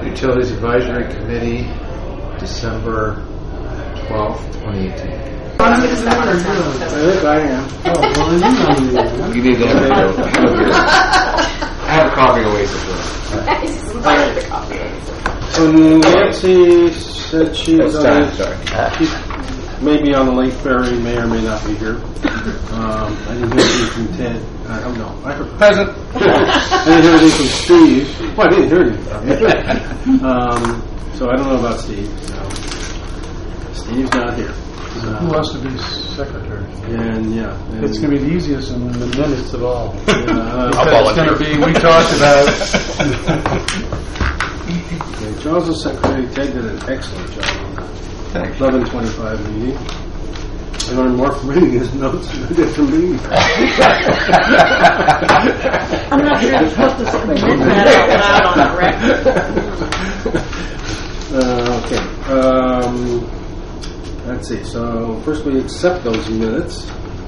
Utilities Advisory Committee, December 12th, 2018. I think I am. Oh, well, then you know. You need to have I have a coffee Oasis with. So Nancy said she was she may be on the late ferry, may or may not be here. I didn't hear anything from Ted. I don't know. I heard present. I didn't hear anything from Steve. Well, I didn't hear anything from him. So I don't know about Steve. So Steve's not here. Who wants to be secretary? And It's going to be the easiest in the minutes of all. It's going to be, we talked about. Okay, Charles is secretary. Ted did an excellent job on that 11:25 meeting. I learned more from reading his notes than I did from reading. I'm not sure you're supposed to submit that out loud on the record. Okay. Let's see. So first we accept those minutes.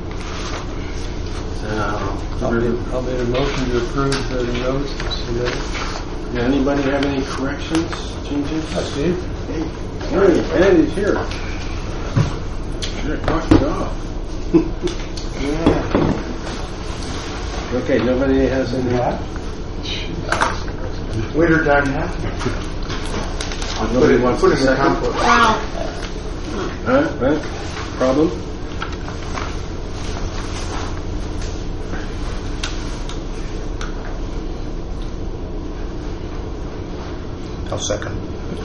I'll make a motion to approve the notes submitted. Yeah, anybody have any corrections, changes? Steve? Hey, Andy's here. Should have knocked it off. Yeah. Okay, nobody has any. Waiter done now. Nobody wants to second. Wow. Right? Problem? I'll second.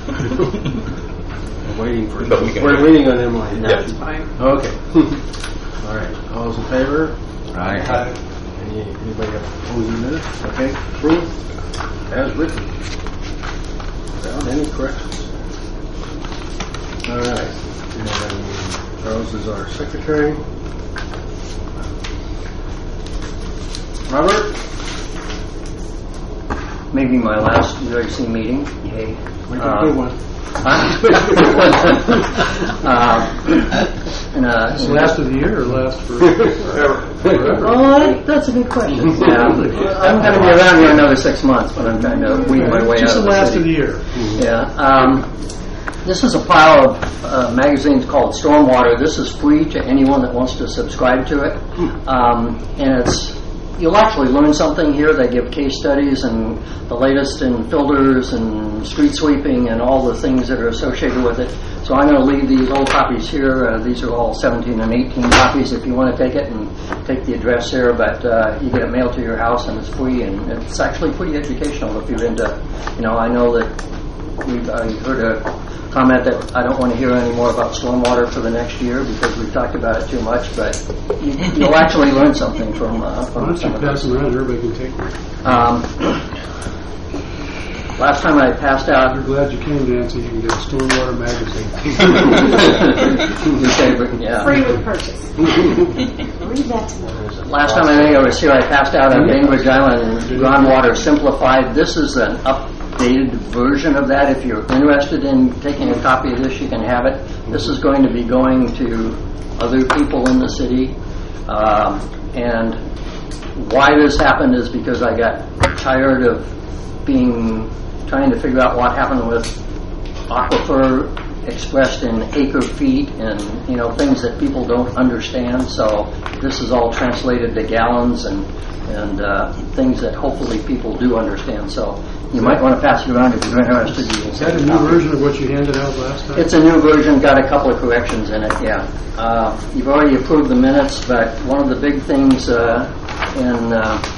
We're waiting for. But we can We're waiting on Emily. No, it's fine. Okay. All right. All those in favor? Aye. Anybody have opposing minutes? Okay. Approved as written. Without any corrections. All right. And Charles is our secretary. Robert? Maybe my last UIC meeting. Yay. We can do one. Is it last of the year or last forever? Oh, that's a good question. Yeah. I'm going to be around here another 6 months, but I'm trying to weed my way Just out of the last city. of the year. Yeah. This is a pile of magazines called Stormwater. This is free to anyone that wants to subscribe to it. And you'll actually learn something here. They give case studies and the latest in filters and street sweeping and all the things that are associated with it. So I'm going to leave these old copies here. These are all 17 and 18 copies if you want to take it, and take the address here. But you get it mailed to your house and it's free, and it's actually pretty educational if you're into, I know that I heard a comment that I don't want to hear any more about stormwater for the next year because we've talked about it too much, but you'll actually learn something from Why don't you pass them around? Everybody can take one. Last time I passed out... We're glad you came, Nancy. You can get a Stormwater magazine. Your favorite, yeah. Free with purchase. Read that to me. Last time I think I was here, I passed out a Bainbridge Island groundwater simplified. This is an updated version of that. If you're interested in taking a copy of this, you can have it. This is going to be going to other people in the city. And why this happened is because I got tired of trying to figure out what happened with aquifer expressed in acre feet and things that people don't understand. So this is all translated to gallons and things that hopefully people do understand. So you might want to pass it around if you're interested. Is that a new version of what you handed out last time? It's a new version, got a couple of corrections in it, yeah. You've already approved the minutes, but one of the big things in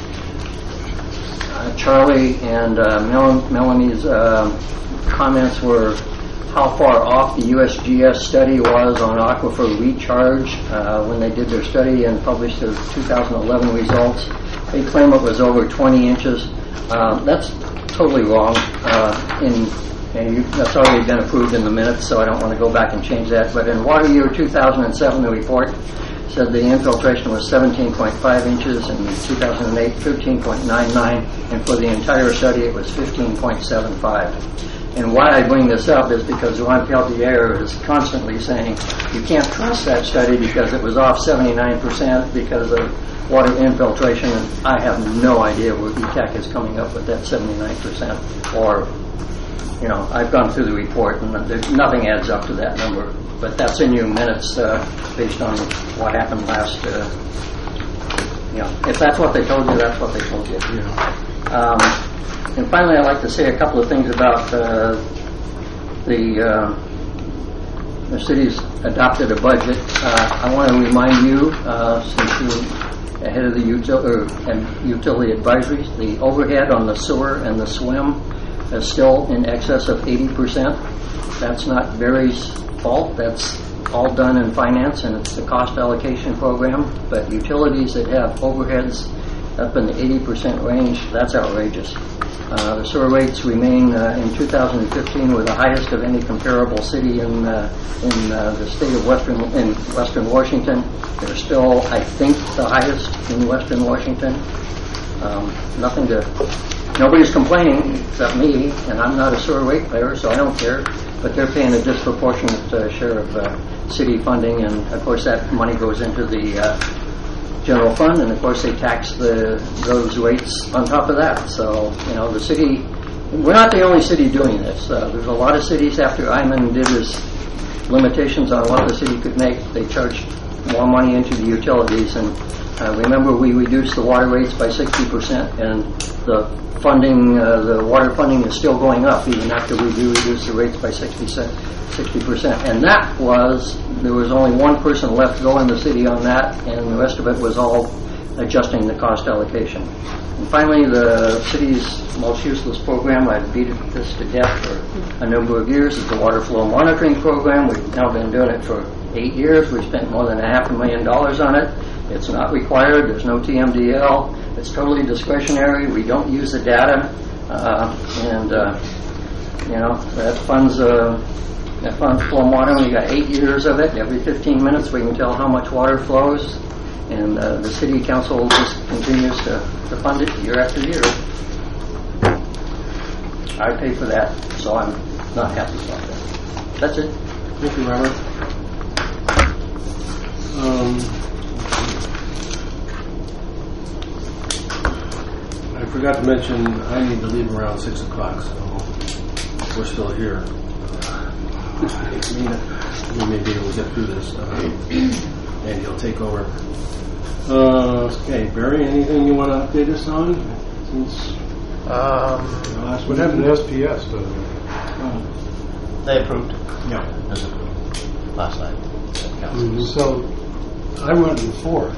Charlie and Melanie's comments were how far off the USGS study was on aquifer recharge when they did their study and published their 2011 results. They claim it was over 20 inches. That's totally wrong. That's already been approved in the minutes, so I don't want to go back and change that. But in water year 2007, the report said the infiltration was 17.5 inches, in 2008, 13.99, and for the entire study, it was 15.75. And why I bring this up is because Juan Peltier is constantly saying you can't trust that study because it was off 79% because of water infiltration, and I have no idea where ETAC is coming up with that 79% or I've gone through the report, and nothing adds up to that number. But that's in your minutes based on what happened last. If that's what they told you, that's what they told you. And finally, I'd like to say a couple of things about the city's adopted a budget. I want to remind you, since you're ahead of the utility advisories, the overhead on the sewer and the swim is still in excess of 80%. That's not Barry's fault. That's all done in finance, and it's the cost allocation program. But utilities that have overheads up in the 80% range, that's outrageous. The sewer rates remain in 2015 were the highest of any comparable city in the state of Western Washington. They're still, I think, the highest in Western Washington. Nobody's complaining except me, and I'm not a sewer ratepayer, so I don't care. But they're paying a disproportionate share of city funding, and of course that money goes into the general fund, and of course they tax those rates on top of that. So the city, we're not the only city doing this. There's a lot of cities after Iman did his limitations on what the city could make. They charged more money into the utilities, and remember we reduced the water rates by 60%, and the water funding is still going up even after we reduced the rates by 60%. And there was only one person left go in the city on that, and the rest of it was all adjusting the cost allocation. And finally, the city's most useless program, I've beat this to death for a number of years, is the water flow monitoring program. We've now been doing it for 8 years. We've spent more than $500,000 on it. It's not required. There's no TMDL. It's totally discretionary. We don't use the data, that funds flow monitoring. We got 8 years of it. Every 15 minutes, we can tell how much water flows, and the city council just continues to fund it year after year. I pay for that, so I'm not happy about that. That's it. Thank you, Robert. I forgot to mention I need to leave around 6 o'clock, so we're still here. We may be able to get through this, and you'll take over. Okay, Barry, anything you want to update us on? What happened to SPS? They approved. Yeah. It was approved last night. So I went to the 4th.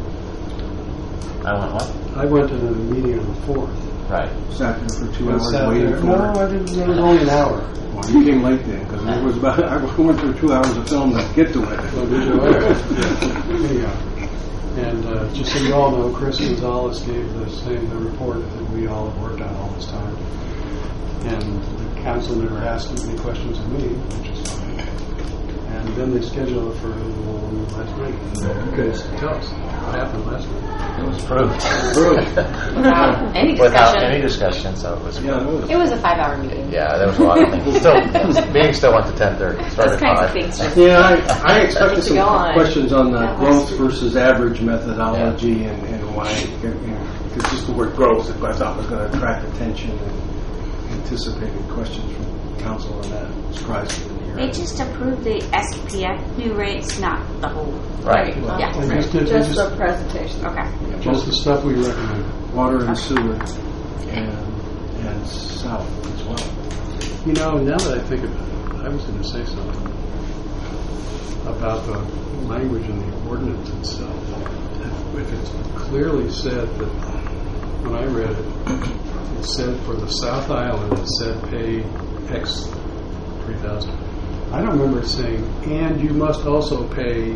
I went what? I went to the meeting on the 4th. Right. Sat there for 2 hours waiting for No, I didn't. It was only an hour. Well, you came late then, because it was about. I went through 2 hours of film to get to it. Well, did you? Yeah. And just so you all know, Chris Gonzalez gave the report that we all have worked on all this time. And the council never asked any questions of me, which is fine. And then they scheduled it for last night. Because tell us what happened last night. It was approved. Without any discussion. Without any discussion, so it was approved. It was a 5-hour meeting. Yeah, there was a lot of things. Meeting still went to 10:30. Started Those kinds at of things. 5. Yeah, I expected some go on. questions on the That growth was- versus average methodology and why, because just the word growth, I thought was going to attract attention and anticipated questions from council on that. Surprised me to hear. They just approved the SPF new rates, not the whole. Right. Yeah. They just did Just the presentation. Okay. just the stuff we recommend. Water and sewer and south as well. Now that I think about it, I was going to say something about the language in the ordinance itself. If it's clearly said that, when I read it, it said for the South Island, it said pay X 3,000. I don't remember it saying, and you must also pay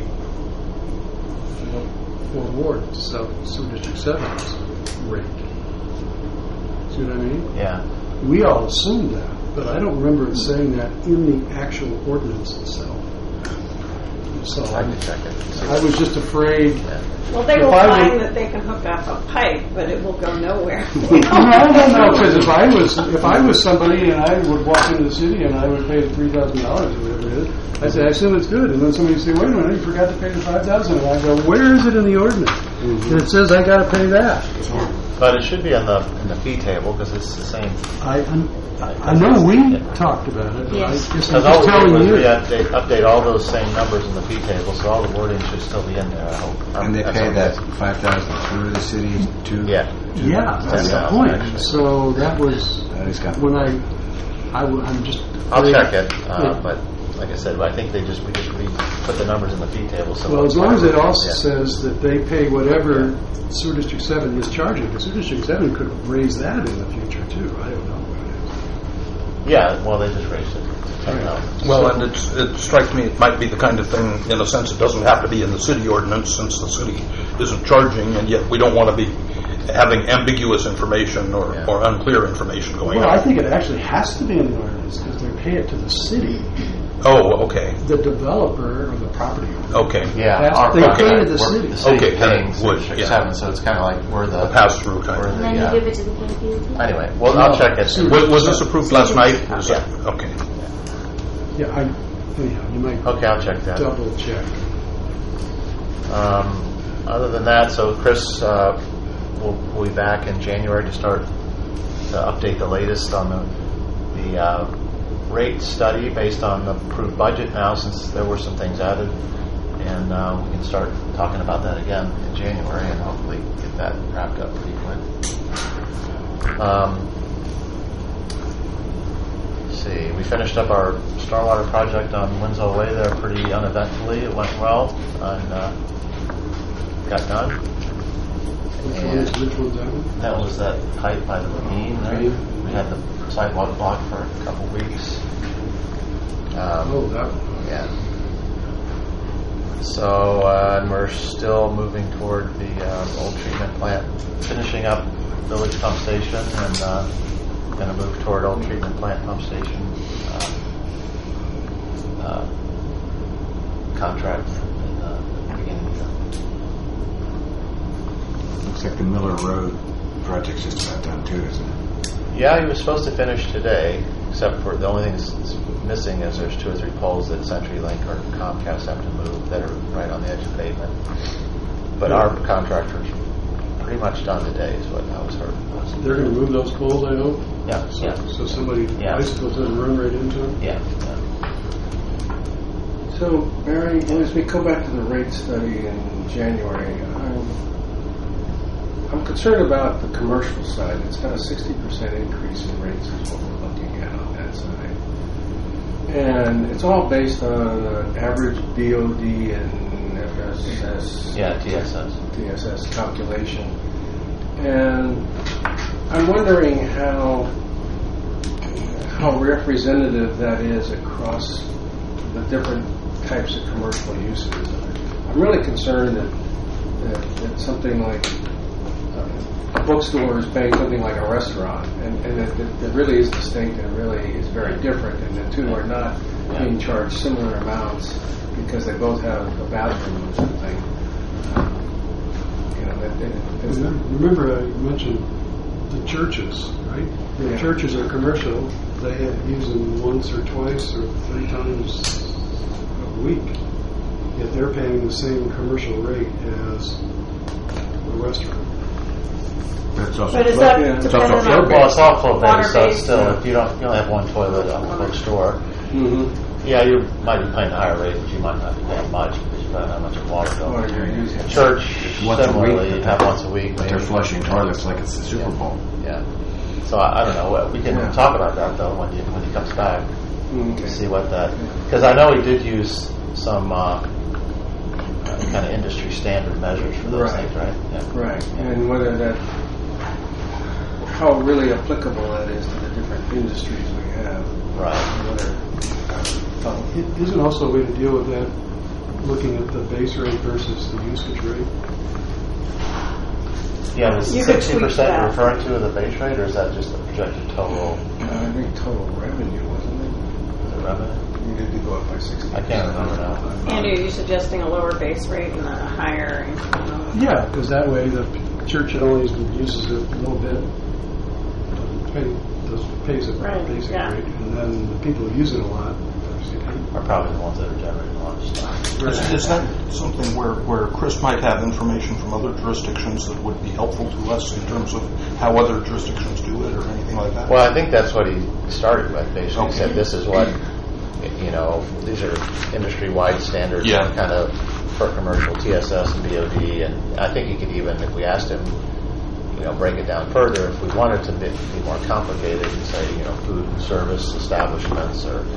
for Ward, South Sewer District 7's rate. See what I mean? Yeah. We all assumed that, but I don't remember it saying that in the actual ordinance itself. So I can check it. I was just afraid. Well, they If will I find would- that they can hook up a pipe, but it will go nowhere. No, because if I was somebody and I would walk into the city and I would pay $3,000 or whatever it is, I'd say I assume it's good, and then somebody would say, wait a minute, you forgot to pay the $5,000, and I go, where is it in the ordinance? And it says I got to pay that. But it should be in the fee table because it's the same. I know we talked about it, but Yes. I guess Because I'm all just we did telling was you. update all those same numbers in the fee table, so all the wording should still be in there, I hope. And they That's pay what that it is. $5,000 through the city too? Yeah. Yeah, that's the Yeah. point. Actually. So that was That is kind of... when I'm just. I'll check it, Yeah. but like I said, I think we just put the numbers in the fee table. So Well, as long as it also Yeah. says that they pay whatever Sewer District 7 is charging, because Sewer District 7 could raise that in the future too. I don't know. Yeah, well, they just raised it to 10,000. Well, and it strikes me it might be the kind of thing, in a sense, it doesn't have to be in the city ordinance since the city isn't charging, and yet we don't want to be having ambiguous information or unclear information going Well, on. I think it actually has to be in the ordinance because they pay it to the city, Oh, okay. the developer or the property owner. Okay. Yeah, That's- our they contract, pay to the we're- city. The city Okay, then paying it would, District yeah. 7, so it's kind of like we're the Pass-through kind we're of. the, And then yeah. you give it to the KPUZ? Anyway, well, I'll check it. Was this approved last night? Is that- Okay. Yeah, anyhow, you might Okay, I'll check that. double check. Other than that, so Chris will be back in January to start to update the latest on the rate study based on the approved budget now, since there were some things added, and we can start talking about that again in January and hopefully get that wrapped up pretty quick. Let's see, we finished up our stormwater project on Winslow Way there pretty uneventfully. It went well and got done. Which one's that one? That was that pipe by the ravine there. We had the sidewalk blocked for a couple weeks. Oh, that one. Yeah. So, and we're still moving toward the old treatment plant, finishing up village pump station, and going to move toward old treatment plant pump station contract in the beginning of the year. Looks like the Miller Road project's just about done too, isn't it? Yeah, he was supposed to finish today, except for the only thing that's missing is there's 2 or 3 poles that CenturyLink or Comcast have to move that are right on the edge of pavement. But our contractor's pretty much done today, is what I was heard. They're going to move those poles, I hope. Yeah, So somebody bicycles doesn't run right into them. yeah. So, Barry, as we go back to the rate study in January, I'm concerned about the commercial side. It's got a 60% increase in rates is what we're looking at on that side. And it's all based on an average DOD and FSS. Yeah, TSS. TSS calculation. And I'm wondering how representative that is across the different types of commercial uses. I'm really concerned that something like a bookstore is paying something like a restaurant, and it really is distinct and really is very different, and the two are not being charged similar amounts because they both have a bathroom or something. Remember I mentioned the churches, right? The churches are commercial. They use them once or twice or 3 times a week. Yet they're paying the same commercial rate as the restaurant. That's also But is that it's dependent also on Well, it's all flow-based, so water-based? still, if you only have one toilet on the bookstore, yeah, you might be paying a higher rate, but you might not be paying much because you don't have much of water bill. What you're using. Church, once a similarly, week, have once a week. But they're flushing toilets like it's the Super Bowl. Yeah. So I don't know. We can talk about that though when he comes back to see what that. Because I know he did use some kind of industry standard measures for those things, right? Yeah. Right, and whether that, how really applicable that is to the different industries we have. Right. Isn't also a way to deal with that looking at the base rate versus the usage rate? Yeah, is You could 60% tweak that. referring to the base rate, or is that just the projected total? I think total revenue, wasn't it? Is it revenue? You need to go up by 60%. I can't remember now. Andy, are you suggesting a lower base rate and a higher incremental? Yeah, because that way the church that only uses it a little bit pays it Right, basic yeah. rate, and then the people who use it a lot are are probably the ones that are generating a lot of stuff. Is that something where Chris might have information from other jurisdictions that would be helpful to us in terms of how other jurisdictions do it or anything like that? Well, I think that's what he started with. Basically, Okay. said this is what, these are industry-wide standards, Yeah. kind of for commercial TSS and BOD, and I think he could even, if we asked him, break it down further, if we wanted to be more complicated and say, food and service establishments or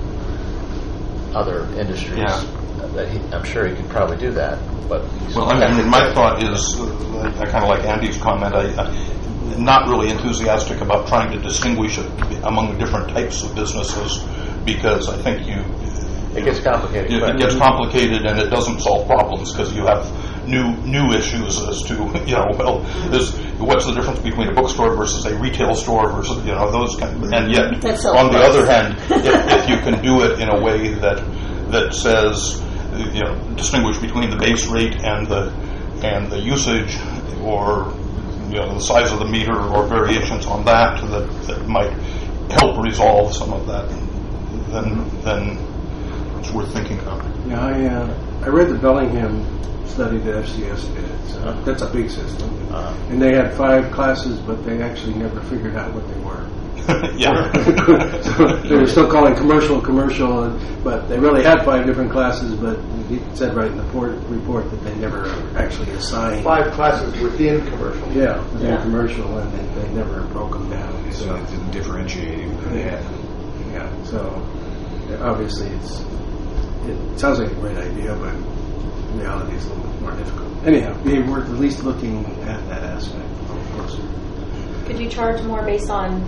other industries. Yeah. I'm sure he could probably do that. But my thought is, I kind of like Andy's comment. I'm not really enthusiastic about trying to distinguish it among different types of businesses because I think it gets complicated. It gets complicated and it doesn't solve problems because you have new issues as to what's the difference between a bookstore versus a retail store versus those kind of, and yet on the other hand, if you can do it in a way that says distinguish between the base rate and the usage or the size of the meter or variations on that might help resolve some of that, then it's worth thinking about. Yeah, I read the Bellingham study that FCS did. So that's a big system. And they had 5 classes, but they actually never figured out what they were. Yeah. So they were still calling commercial, but they really had 5 different classes, but it said right in the report that they never actually assigned 5 classes within commercial. Yeah, within commercial, and they never broke them down. So it didn't differentiate even. Yeah, so obviously it sounds like a great idea, but reality is a little bit more difficult. Anyhow, we were at least looking at that aspect. Of course. Could you charge more based on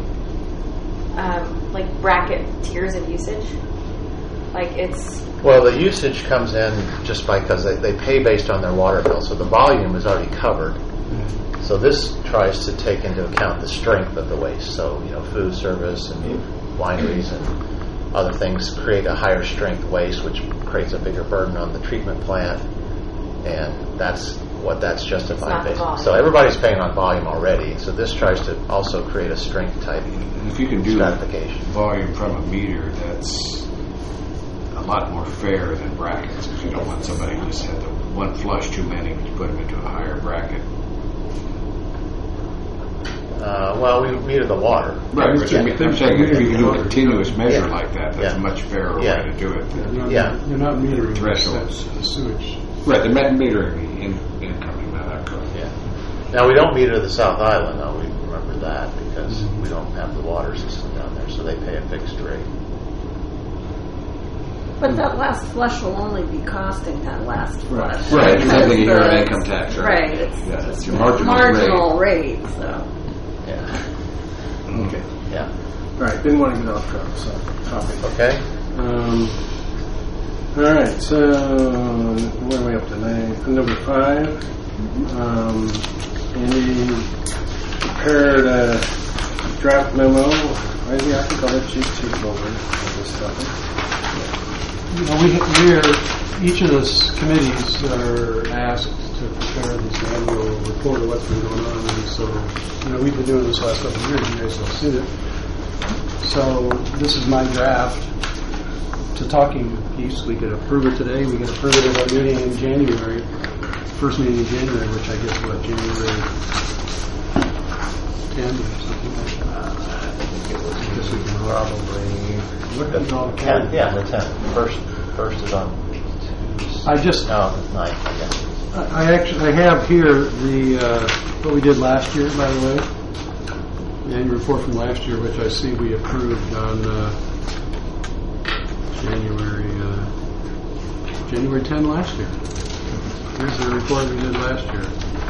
bracket tiers of usage? Well, the usage comes in just because they pay based on their water bill, so the volume is already covered. Mm-hmm. So this tries to take into account the strength of the waste. So food service and wineries and other things create a higher strength waste, which creates a bigger burden on the treatment plant, and that's justified based on. So everybody's paying on volume already. So this tries to also create a strength type. And if you can do volume from a meter, that's a lot more fair than brackets, because you don't want somebody who just had the one flush too many to put them into a higher bracket. Well, we meter the water. Right, but I'm saying if you can do a continuous measure like that, that's a much fairer way to do it. You're not metering thresholds. The sewage. Right, they're metering incoming, not outgoing. Yeah. Now, we don't meter the South Island, though. We remember that because we don't have the water system down there, so they pay a fixed rate. But that last flush will only be costing that last flush. Right, it's something you hear on income tax, right? Right, it's your marginal rate, so. Yeah. Okay. Yeah. All right, didn't want to get off track, so topic. Okay. All right, so what are we up to? Number 5. Andy prepared a draft memo. I think I'll let you take over this topic. Each of the committees are asked to prepare this annual report of what's been going on, and so we've been doing this last couple of years. You guys have seen it. So this is my draft to talking piece. We could approve it today. We could approve it at our meeting in January, first meeting in January, which I guess was January 10 or something like that. I think it was. I guess we can probably. What is all the 10? Yeah, the 10th. First is on Tuesday. the 9th, I guess. I have here the what we did last year, by the way, the annual report from last year, which I see we approved on January 10 last year. Here's the report we did last year.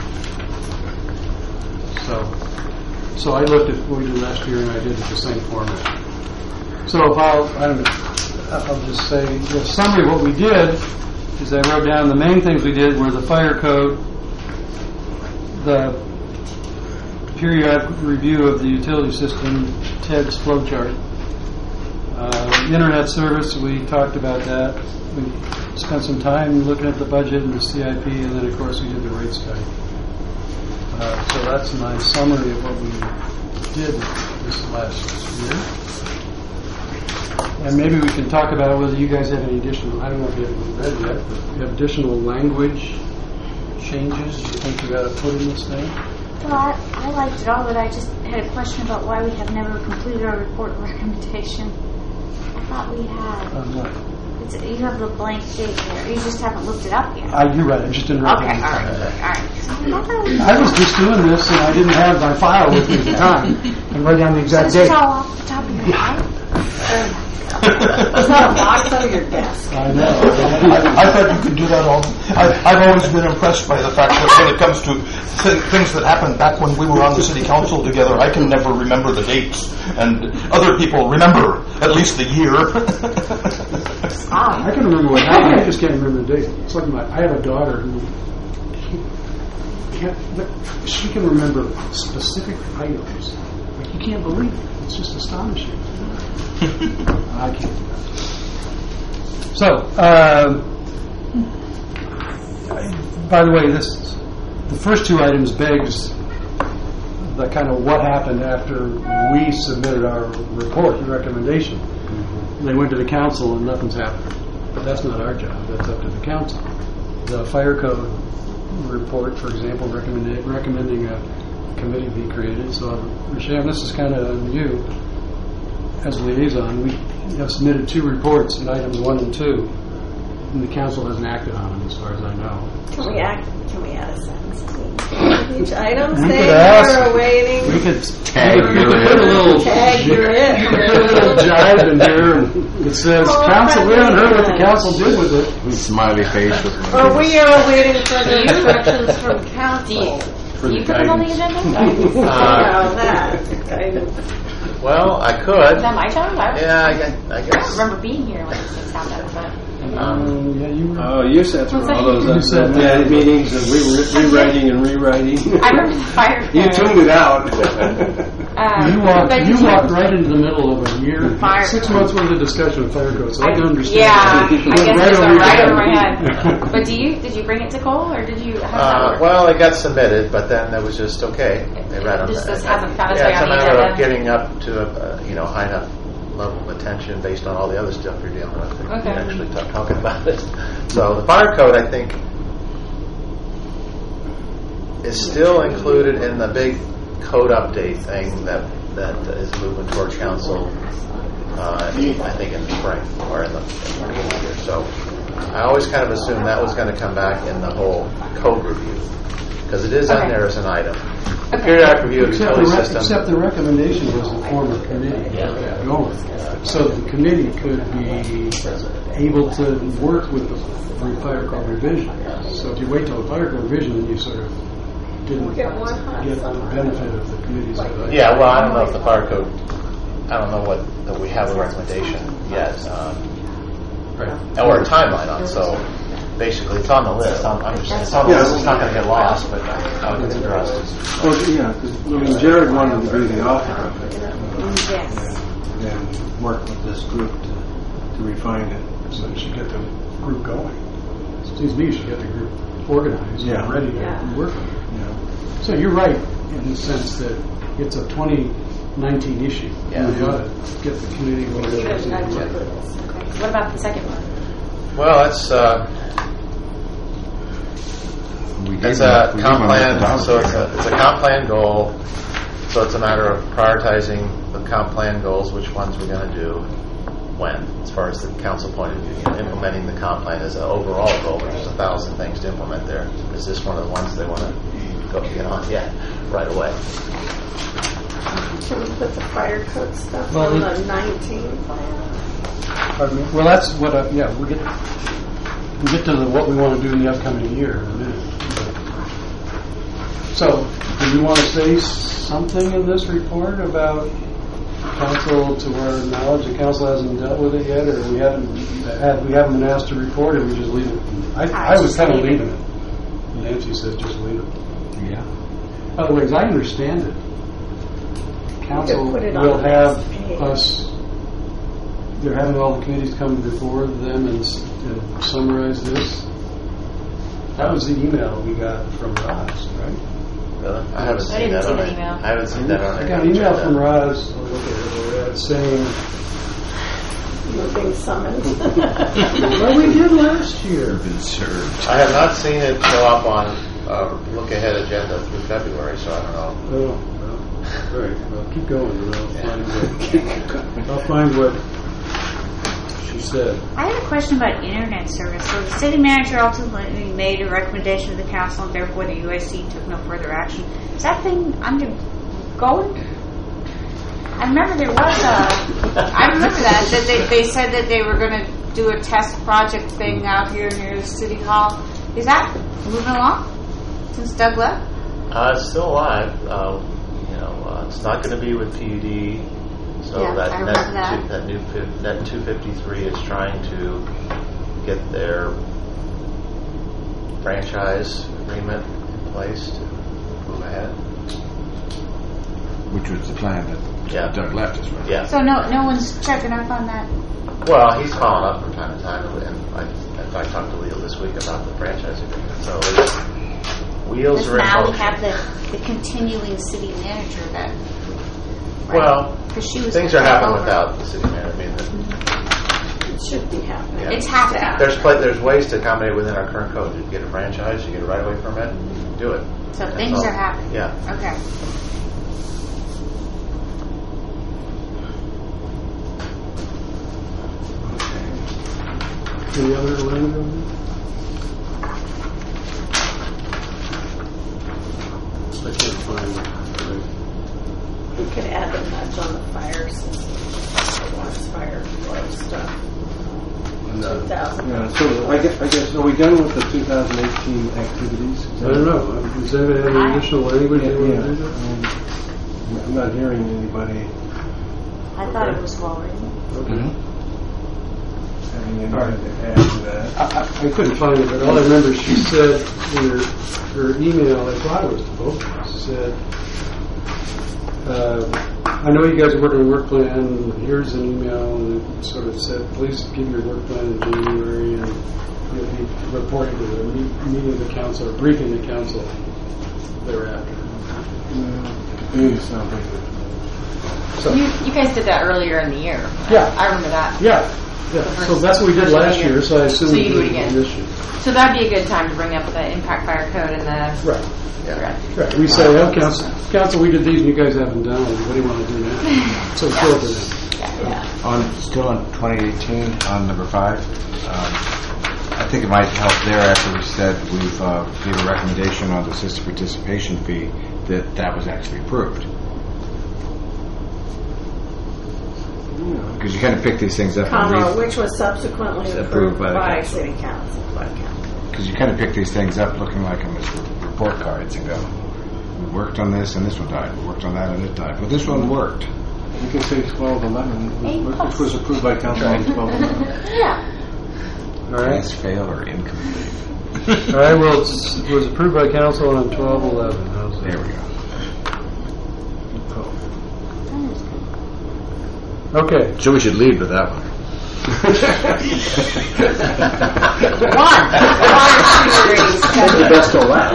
So I looked at what we did last year and I did it the same format. So I'll just say the summary of what we did is I wrote down the main things we did were the fire code, the periodic review of the utility system, TED's flowchart, internet service, we talked about that. We spent some time looking at the budget and the CIP, and then of course we did the rate study. So that's my summary of what we did this last year. And maybe we can talk about whether you guys have any additional, I don't know if you haven't read yet, but you have additional language changes you think you got to put in this thing? Well, I liked it all, but I just had a question about why we have never completed our report recommendation. I thought we had. What? You have the blank date there. You just haven't looked it up yet. You're right. I just didn't write Okay, it all right. I was just doing this, and I didn't have my file with me at the time, and write down the exact This is date. all off the top of your head? It's not a box under your desk. I know. I thought you could do that all. I've always been impressed by the fact that when it comes to things that happened back when we were on the city council together, I can never remember the dates, and other people remember at least the year. I can remember what happened. I just can't remember the date. It's like I have a daughter who she can remember specific items. Like, you can't believe it. It's just astonishing. I can't do that. So, by the way, the first two items begs the kind of what happened after we submitted our report, the recommendation. They went to the council and nothing's happened. But that's not our job. That's up to the council. The fire code report, for example, recommending a committee be created. So, Rasham, this is kind of on you. As a liaison, we have submitted 2 reports in items 1 and 2, and the council hasn't acted on them, as far as I know. Can we add a sentence to each item We saying could ask. we're awaiting? We could Tag put a little you're it. put a little jive in there, and it says, "Council, we haven't heard what the council did with it." Smiley face with Or we are waiting for the instructions from council. Do you put them on the agenda? Well, I could. Is that my turn? I Yeah, I don't guess. remember being here when this thing happened, but... Yeah, you were. Oh, you sat through What's all that? those You said that. meetings, and we were rewriting and rewriting. I remember the fire You code. tuned it out. You walked right into the middle of a year, Fire 6 code. months worth of discussion of fire code, so I can understand. Yeah, I It guess went it's over your right over head. my head. But did you bring it to Cole, or did you? How does that work? Well, it got submitted, but then it was just okay. They read them. Just hasn't found its Yeah, way it's on a the matter agenda. of getting up to a high enough level of attention based on all the other stuff you're dealing with. Okay. You're actually talking about it. So the fire code, I think, is still included in the big code update thing that is moving toward council. I think in spring or in the beginning of the year. So I always kind of assumed that was going to come back in the whole code review because it is on there as an item. The periodic review of the Except utility the, system. except the recommendation was to form a committee going. So the committee could be able to work with the fire code revision. So if you wait till the fire code revision, then you sort of didn't get the benefit of the committee's advice. Yeah, well, I don't know if the fire code. I don't know that we have a recommendation yet, or a timeline on. So basically, it's on the list. It's on the list. It's not going to get lost, but I'll consider us. Well, yeah, because Jared wanted to be the author of it. Yes. And work with this group to refine it. So you should get the group going. It seems to me you should get the group organized and ready to work on it. Yeah. So you're right in the sense that it's a 2019 issue. Yeah. We ought to get the committee organized. What about the second one? Well, it's a comp plan. So it's a comp plan goal. So it's a matter of prioritizing the comp plan goals, which ones we're going to do, when, as far as the council point of view. Implementing the comp plan as an overall goal. There's 1,000 things to implement there. Is this one of the ones they want to get on? Yeah, right away. Can we put the fire code stuff on the 19 plan? Pardon me? Well, that's what. We get to what we want to do in the upcoming year in a minute. So, do we want to say something in this report about council, to our knowledge, the council hasn't dealt with it yet, or we haven't been asked to report, or we just leave it? I was kind of leaving it. Nancy says just leave it. Yeah. Otherwise, I understand it. Council will have us. They're having all the committees come before them and summarize this. That was the email we got from Roz, right? Really? I haven't seen that on it. I haven't seen that on I it. got an email from Roz saying You're being summoned. Well, we did last year. Been served. I have not seen it show up on look ahead agenda through February, so I don't know. Oh, well, great. Well, keep going, and I'll find what she said. I had a question about internet service. So the city manager ultimately made a recommendation to the council, and therefore the UIC took no further action. Is that thing undergoing? I remember there was I remember that they said that they were going to do a test project thing out here near the city hall. Is that moving along since Doug left? It's still alive. It's not going to be with PUD. So Yeah, I remember that new Net 253 is trying to get their franchise agreement in place to move ahead. Which was the plan that Doug left us with. Yeah. So no one's checking up on that. Well, he's following up from time to time, and I talked to Leo this week about the franchise agreement. So wheels are in now we motion. have the continuing city manager that. Well, Because she was things are happening without the city manager. I mean, It should be happening. Yeah. It's happening. there's ways to accommodate within our current code. You get a franchise, you get a right-of-way permit, do it. So That's things all. are happening. Yeah. Okay. Any other language? I can't find it. We could add a nudge on the fire system. Fire flow stuff. 2000. Yeah, so I guess, are we done with the 2018 activities? I don't know. Does anybody have any additional language they want to do? I'm not hearing anybody I thought it was well written. Okay. having anything to add to that. I couldn't find it, but all I remember she said in her email, I thought it was to both of us, said, I know you guys are working on a work plan. Here's an email, and it sort of said, please give your work plan in January, and you'll be reporting to the meeting of the council, or briefing the council thereafter. So you guys did that earlier in the year. Yeah. I remember that. Yeah. So that's what we did last year, so I assume So we you do do it it again. this year. So that'd be a good time to bring up the impact fire code and the. Right. Yeah. Right. We say, oh, council, we did these and you guys haven't done it. What do you want to do now? So it's filtered in. Still on 2018, on number 5, I think it might help there after we said we've gave a recommendation on the system participation fee that was actually approved. Because you kind of pick these things up. Which was subsequently approved by City Council. Because you kind of pick these things up looking like them as report cards and go, we worked on this and this one died. We worked on that and it died. But this one worked. You can say 1211, which was approved by council on 1211. Yeah. All right. Pass, fail, or incomplete. All right. Well, it was approved by council on 12/11. How's that? There we go. Okay. So we should lead with that one. The best till last.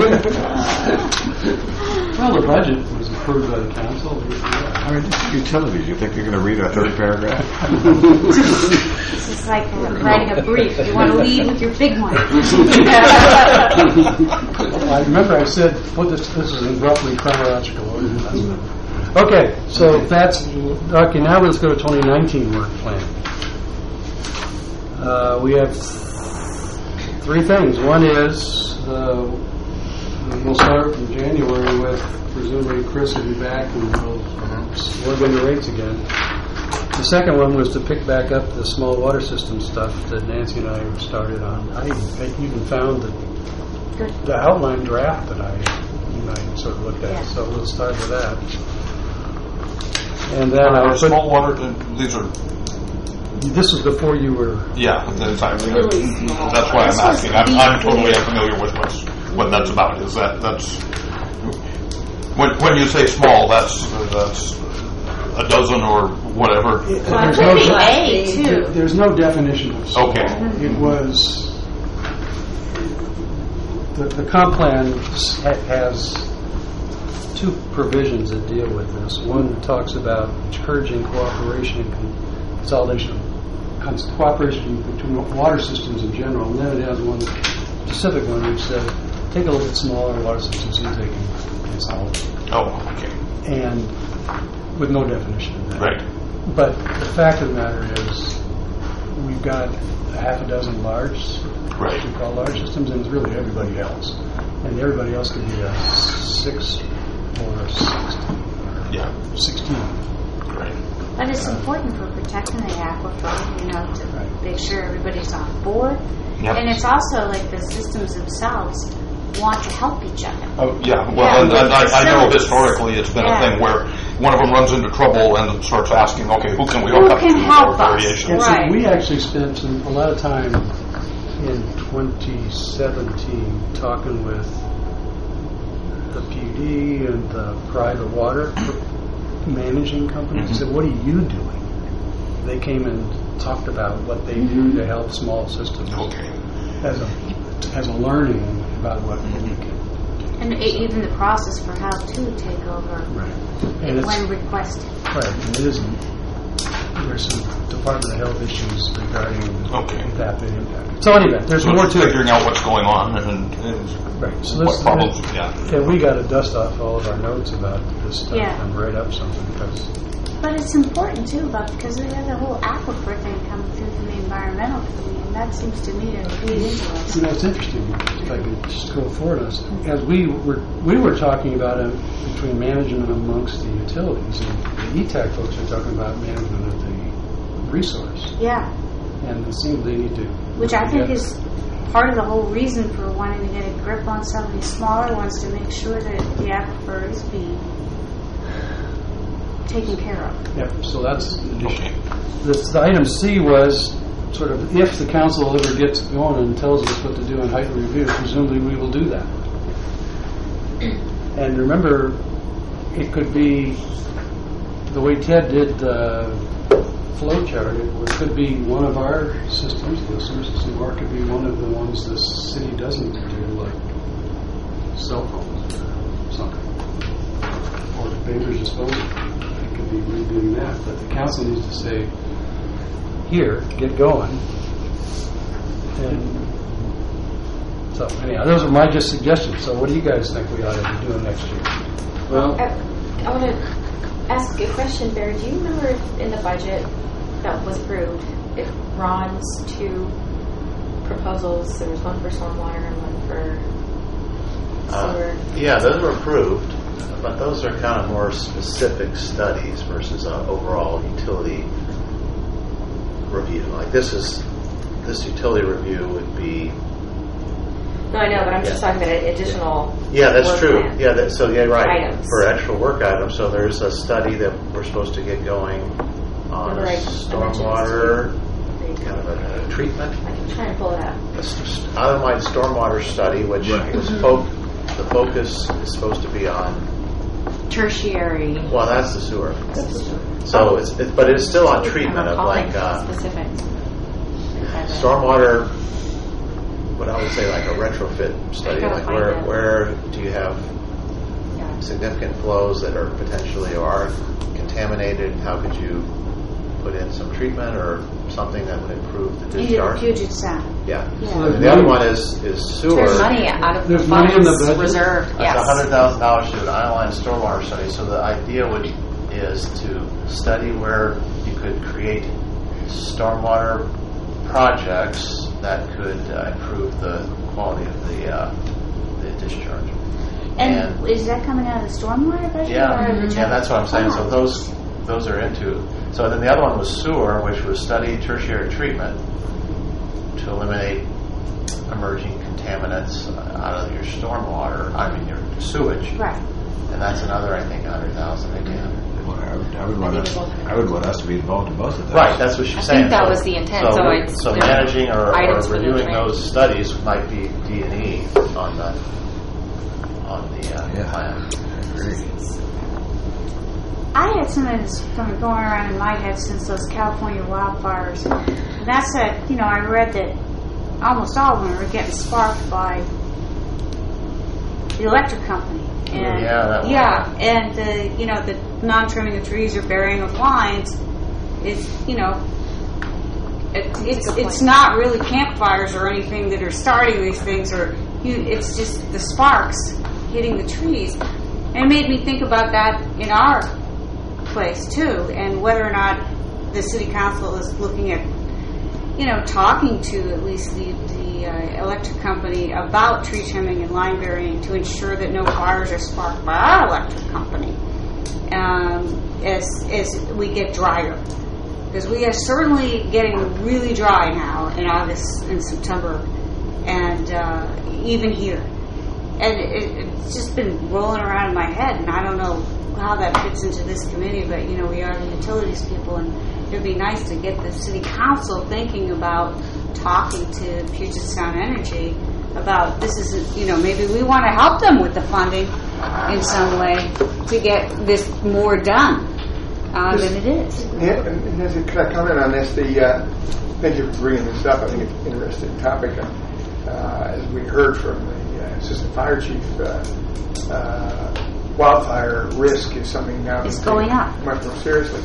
Well, the budget was approved by the council. I mean, this is utilities. You think you're going to read our third paragraph? This is like writing a brief. You want to lead with your big one. I remember I said, this is in roughly chronological order. Okay, so that's okay. Now let's go to 2019 work plan. We have 3 things. One is we'll start in January with presumably Chris will be back and we'll work on the rates again. The second one was to pick back up the small water system stuff that Nancy and I started on. I even found the outline draft that I sort of looked at. Yeah. So we'll start with that. And then small water. These are. This was before you were. Yeah, that's why I'm asking. I'm totally unfamiliar with what that's about. Is that's when you say small, that's a dozen or whatever. There's no definition of small. Okay. It was the comp plan has 2 provisions that deal with this. One talks about encouraging cooperation and consolidation of cooperation between water systems in general, and then it has one specific one which said, take a little bit smaller water systems, see if they can consolidate. Oh, okay. And with no definition of that. Right. But the fact of the matter is, we've got a half a dozen large, what we call large systems, and it's really everybody else. And everybody else could be a 6 or a 16. Yeah. 16. Right. But it's important for protecting the aquifer, to make sure everybody's on board. Yep. And it's also like the systems themselves want to help each other. Oh, yeah. Well, and I know historically it's been a thing where one of them runs into trouble and starts asking, okay, who can we Who help? can help us? And Right. so we actually spent a lot of time in 2017 talking with the PD and the private water managing companies. I said, what are you doing? They came and talked about what they do to help small systems as a learning about what we can. And even the process for how to take over when requested. Right, and it isn't. There's some Department of Health issues regarding that big impact. So anyway, there's more to figuring out what's going on and so what problems. And we got to dust off all of our notes about this stuff and write up something because. But it's important too, because we have the whole aquifer thing coming through from the environmental committee, and that seems to me to feed into us. It's interesting. If I could just go forward, as we were talking about it between management amongst the utilities, and the ETAC folks are talking about management of the resource. Yeah. And it seems they need to. Which I think is part of the whole reason for wanting to get a grip on some of these smaller ones to make sure that the aquifer is being taken care of. Yep, so that's additional. The item C was sort of if the council ever gets going and tells us what to do in heightened review, presumably we will do that. And remember, it could be the way Ted did the flow chart. It could be one of our systems, the sewer system, or it could be one of the ones the city doesn't do, like cell phones or something, or the Baker's disposal. Be redoing that, but the council needs to say, here, get going. And so, anyhow, those are my just suggestions. So what do you guys think we ought to be doing next year? Well, I want to ask a question, Barry. Do you remember if in the budget that was approved, if Ron's 2 proposals, there was one for stormwater and one for sewer? Yeah, those were approved. But those are kind of more specific studies versus an overall utility review. Like this utility review would be. No, I know, but I'm just talking about additional. Yeah, that's true. Plan. Yeah, right. Items. For actual work items. So there's a study that we're supposed to get going on stormwater, kind of a treatment. I can try and pull it up. Island-wide stormwater study, which was the focus is supposed to be on. Tertiary. Well, that's the sewer. So but it's still on treatment of like specifics. Stormwater. What I would say like a retrofit study, like where do you have significant flows that are potentially or are contaminated? How could you put in some treatment or something that would improve the discharge? Puget Sound. Yeah. So the other one is sewer. There's money out of the funds money in the budget reserved. Yes. $100,000 to do an island stormwater study. So the idea is to study where you could create stormwater projects that could improve the quality of the discharge. And is that coming out of the stormwater budget? Yeah, that's what I'm saying. So those are into. So then the other one was sewer, which was study tertiary treatment to eliminate emerging contaminants out of your stormwater. I mean your sewage. Right. And that's another, I think, 100,000 again. I would want us to be involved in both of those. Right, that's what she's saying. I think that was the intent. So managing or reviewing those studies might be D&E on the plan. I had something that's been going around in my head since those California wildfires. And that's that, I read that almost all of them were getting sparked by the electric company. And, and the non-trimming of trees or burying of lines is, it's not really campfires or anything that are starting these things, or it's just the sparks hitting the trees. And it made me think about that in our place too, and whether or not the city council is looking at, talking to at least the electric company about tree trimming and line burying to ensure that no fires are sparked by our electric company as we get drier. Because we are certainly getting really dry now in August and September, and even here. And it's just been rolling around in my head, and I don't know how that fits into this committee, but, we are the utilities people, and it would be nice to get the city council thinking about talking to Puget Sound Energy about this is, maybe we want to help them with the funding in some way to get this more done than it is. Yeah, and as a comment on this, thank you for bringing this up. I think it's an interesting topic. As we heard from the assistant fire chief, wildfire risk is something now it's going up much more seriously.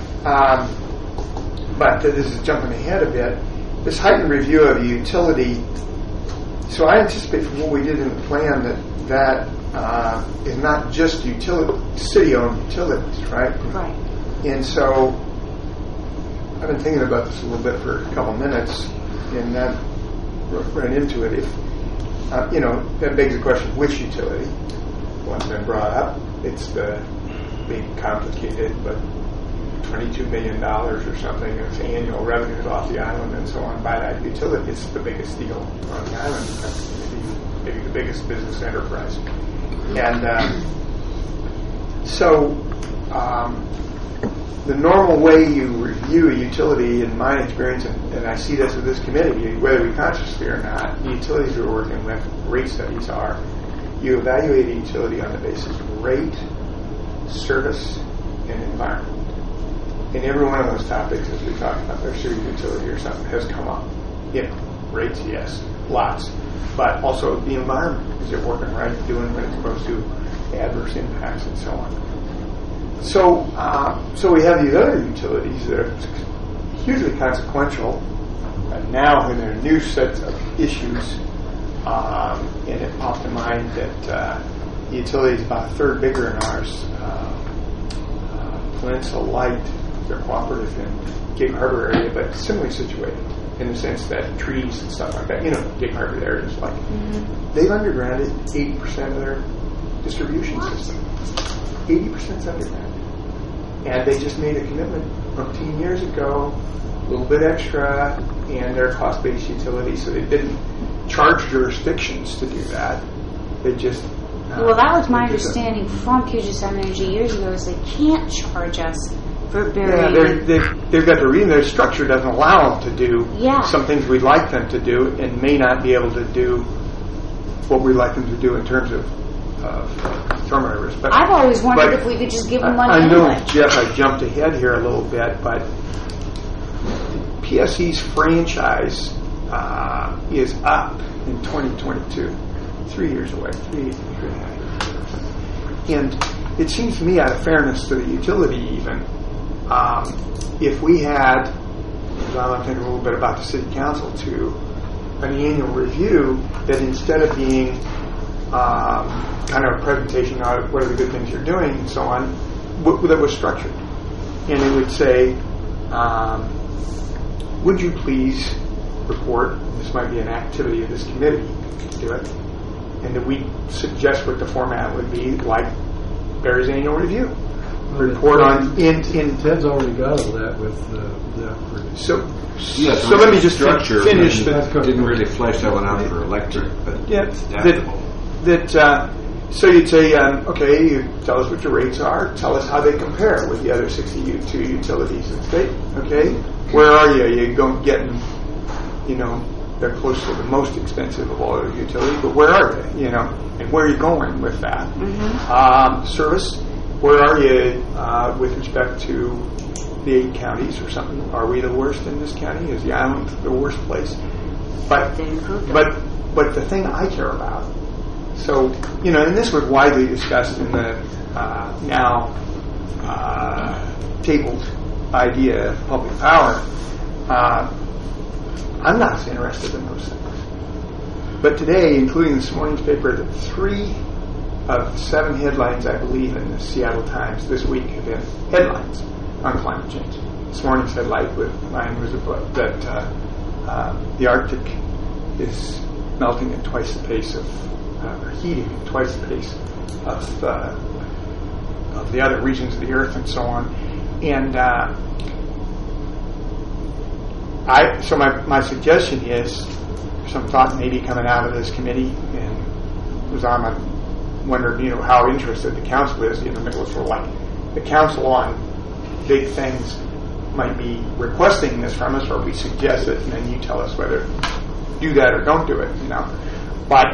But this is jumping ahead a bit. This heightened review of the utility. So I anticipate from what we did in the plan that is not just city-owned utilities, right? Right. And so I've been thinking about this a little bit for a couple minutes, and then ran into it. If that begs the question: which utility? One's been brought up. It's the big, complicated, but $22 million or something of annual revenues off the island and so on by that utility. It's the biggest deal on the island, maybe the biggest business enterprise. And the normal way you review a utility, in my experience, and I see this with this committee, whether we consciously or not, the utilities we're working with, rate studies are, you evaluate a utility on the basis of rate, service, and environment. And every one of those topics, as we talked about, their sewer utility or something, has come up. Rates, yes, lots. But also the environment. Is it working right, doing what it's supposed to, adverse impacts, and so on. So we have these other utilities that are hugely consequential, and now when there are new sets of issues, and it popped to mind that the utility is about a third bigger than ours. Peninsula Light, they're cooperative in Gig Harbor area, but similarly situated in the sense that trees and stuff like that, Gig Harbor area is like, they've undergrounded 80% of their distribution system. 80% underground. And they just made a commitment 15 years ago, a little bit extra, and they're a cost-based utility, so they didn't charge jurisdictions to do that. They just... well, that was my understanding from Puget Sound Energy years ago, is they can't charge us for burying. Yeah, they've got the reason their structure doesn't allow them to do some things we'd like them to do, and may not be able to do what we'd like them to do in terms of thermal risk. But I've always wondered if we could just give them money. I know, Jeff, I jumped ahead here a little bit, but PSE's franchise is up in 2022, 3 years away, 3.5 years. And it seems to me, out of fairness to the utility even, if we had, I'm thinking a little bit about the city council too, an annual review that instead of being kind of a presentation of what are the good things you're doing and so on, that was structured. And it would say, would you please report, this might be an activity of this committee to do it, and that we suggest what the format would be, like Barry's annual review. Report on Ted's already got all that with the so let me just finish didn't really flesh that one out for electric, but it's adaptable. So you'd say, okay, you tell us what your rates are, tell us how they compare with the other 62 utilities in the state. Okay, where are you? You're getting, they're close to the most expensive of all the utilities, but where are they? And where are you going with that? Mm-hmm. Service, where are you with respect to the 8 counties or something? Are we the worst in this county? Is the island the worst place? But the thing I care about, so, and this was widely discussed in the now tabled idea of public power, I'm not as interested in those things. But today, including this morning's paper, 3 of 7 headlines, I believe, in the Seattle Times this week have been headlines on climate change. This morning's headline was about that the Arctic is melting at twice the pace of, or heating at twice the pace of the other regions of the Earth and so on. And so my suggestion is some thought maybe coming out of this committee, and because I'm wondering, how interested the council is in the middle of sort of like the council on big things might be requesting this from us, or we suggest it, and then you tell us whether do that or don't do it, But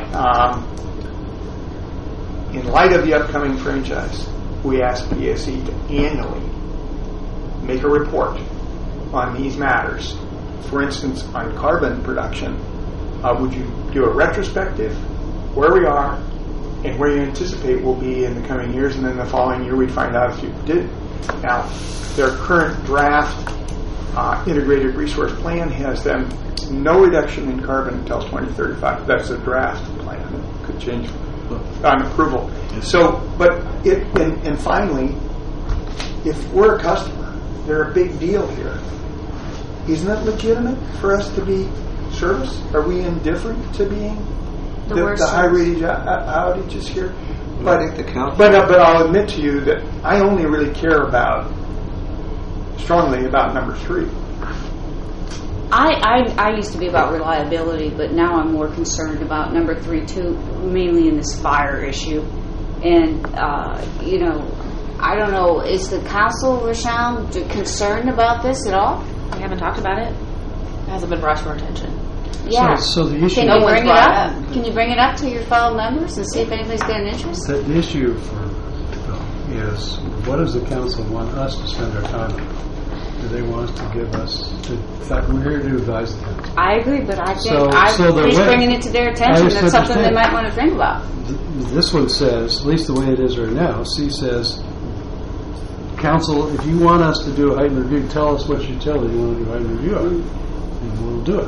in light of the upcoming franchise, we ask PSE to annually make a report on these matters. For instance, on carbon production, would you do a retrospective, where we are, and where you anticipate we'll be in the coming years, and then the following year we'd find out if you did. Now, their current draft integrated resource plan has them no reduction in carbon until 2035. That's a draft plan. It could change on approval. So, and finally, if we're a customer, they're a big deal here. Isn't it legitimate for us to be service? Are we indifferent to being the high rate outages here? But I think the council. But I'll admit to you that I only really care strongly about number 3. I used to be about reliability, but now I'm more concerned about number 3 too, mainly in this fire issue. And I don't know, is the council, Rashawn, concerned about this at all? We haven't talked about it. It hasn't been brought to our attention. Yeah. So the issue. Can you bring it up? Can you bring it up to your fellow members and see if anybody's got an interest? The issue is, what does the council want us to spend our time on? Do they want us to give us? In fact, we're here to advise the council. I agree, but I think he's bringing it to their attention. That's something they might want to think about. This one says, at least the way it is right now, C says, council, if you want us to do a heightened review, tell us which utility you want to do a heightened review on, and we'll do it.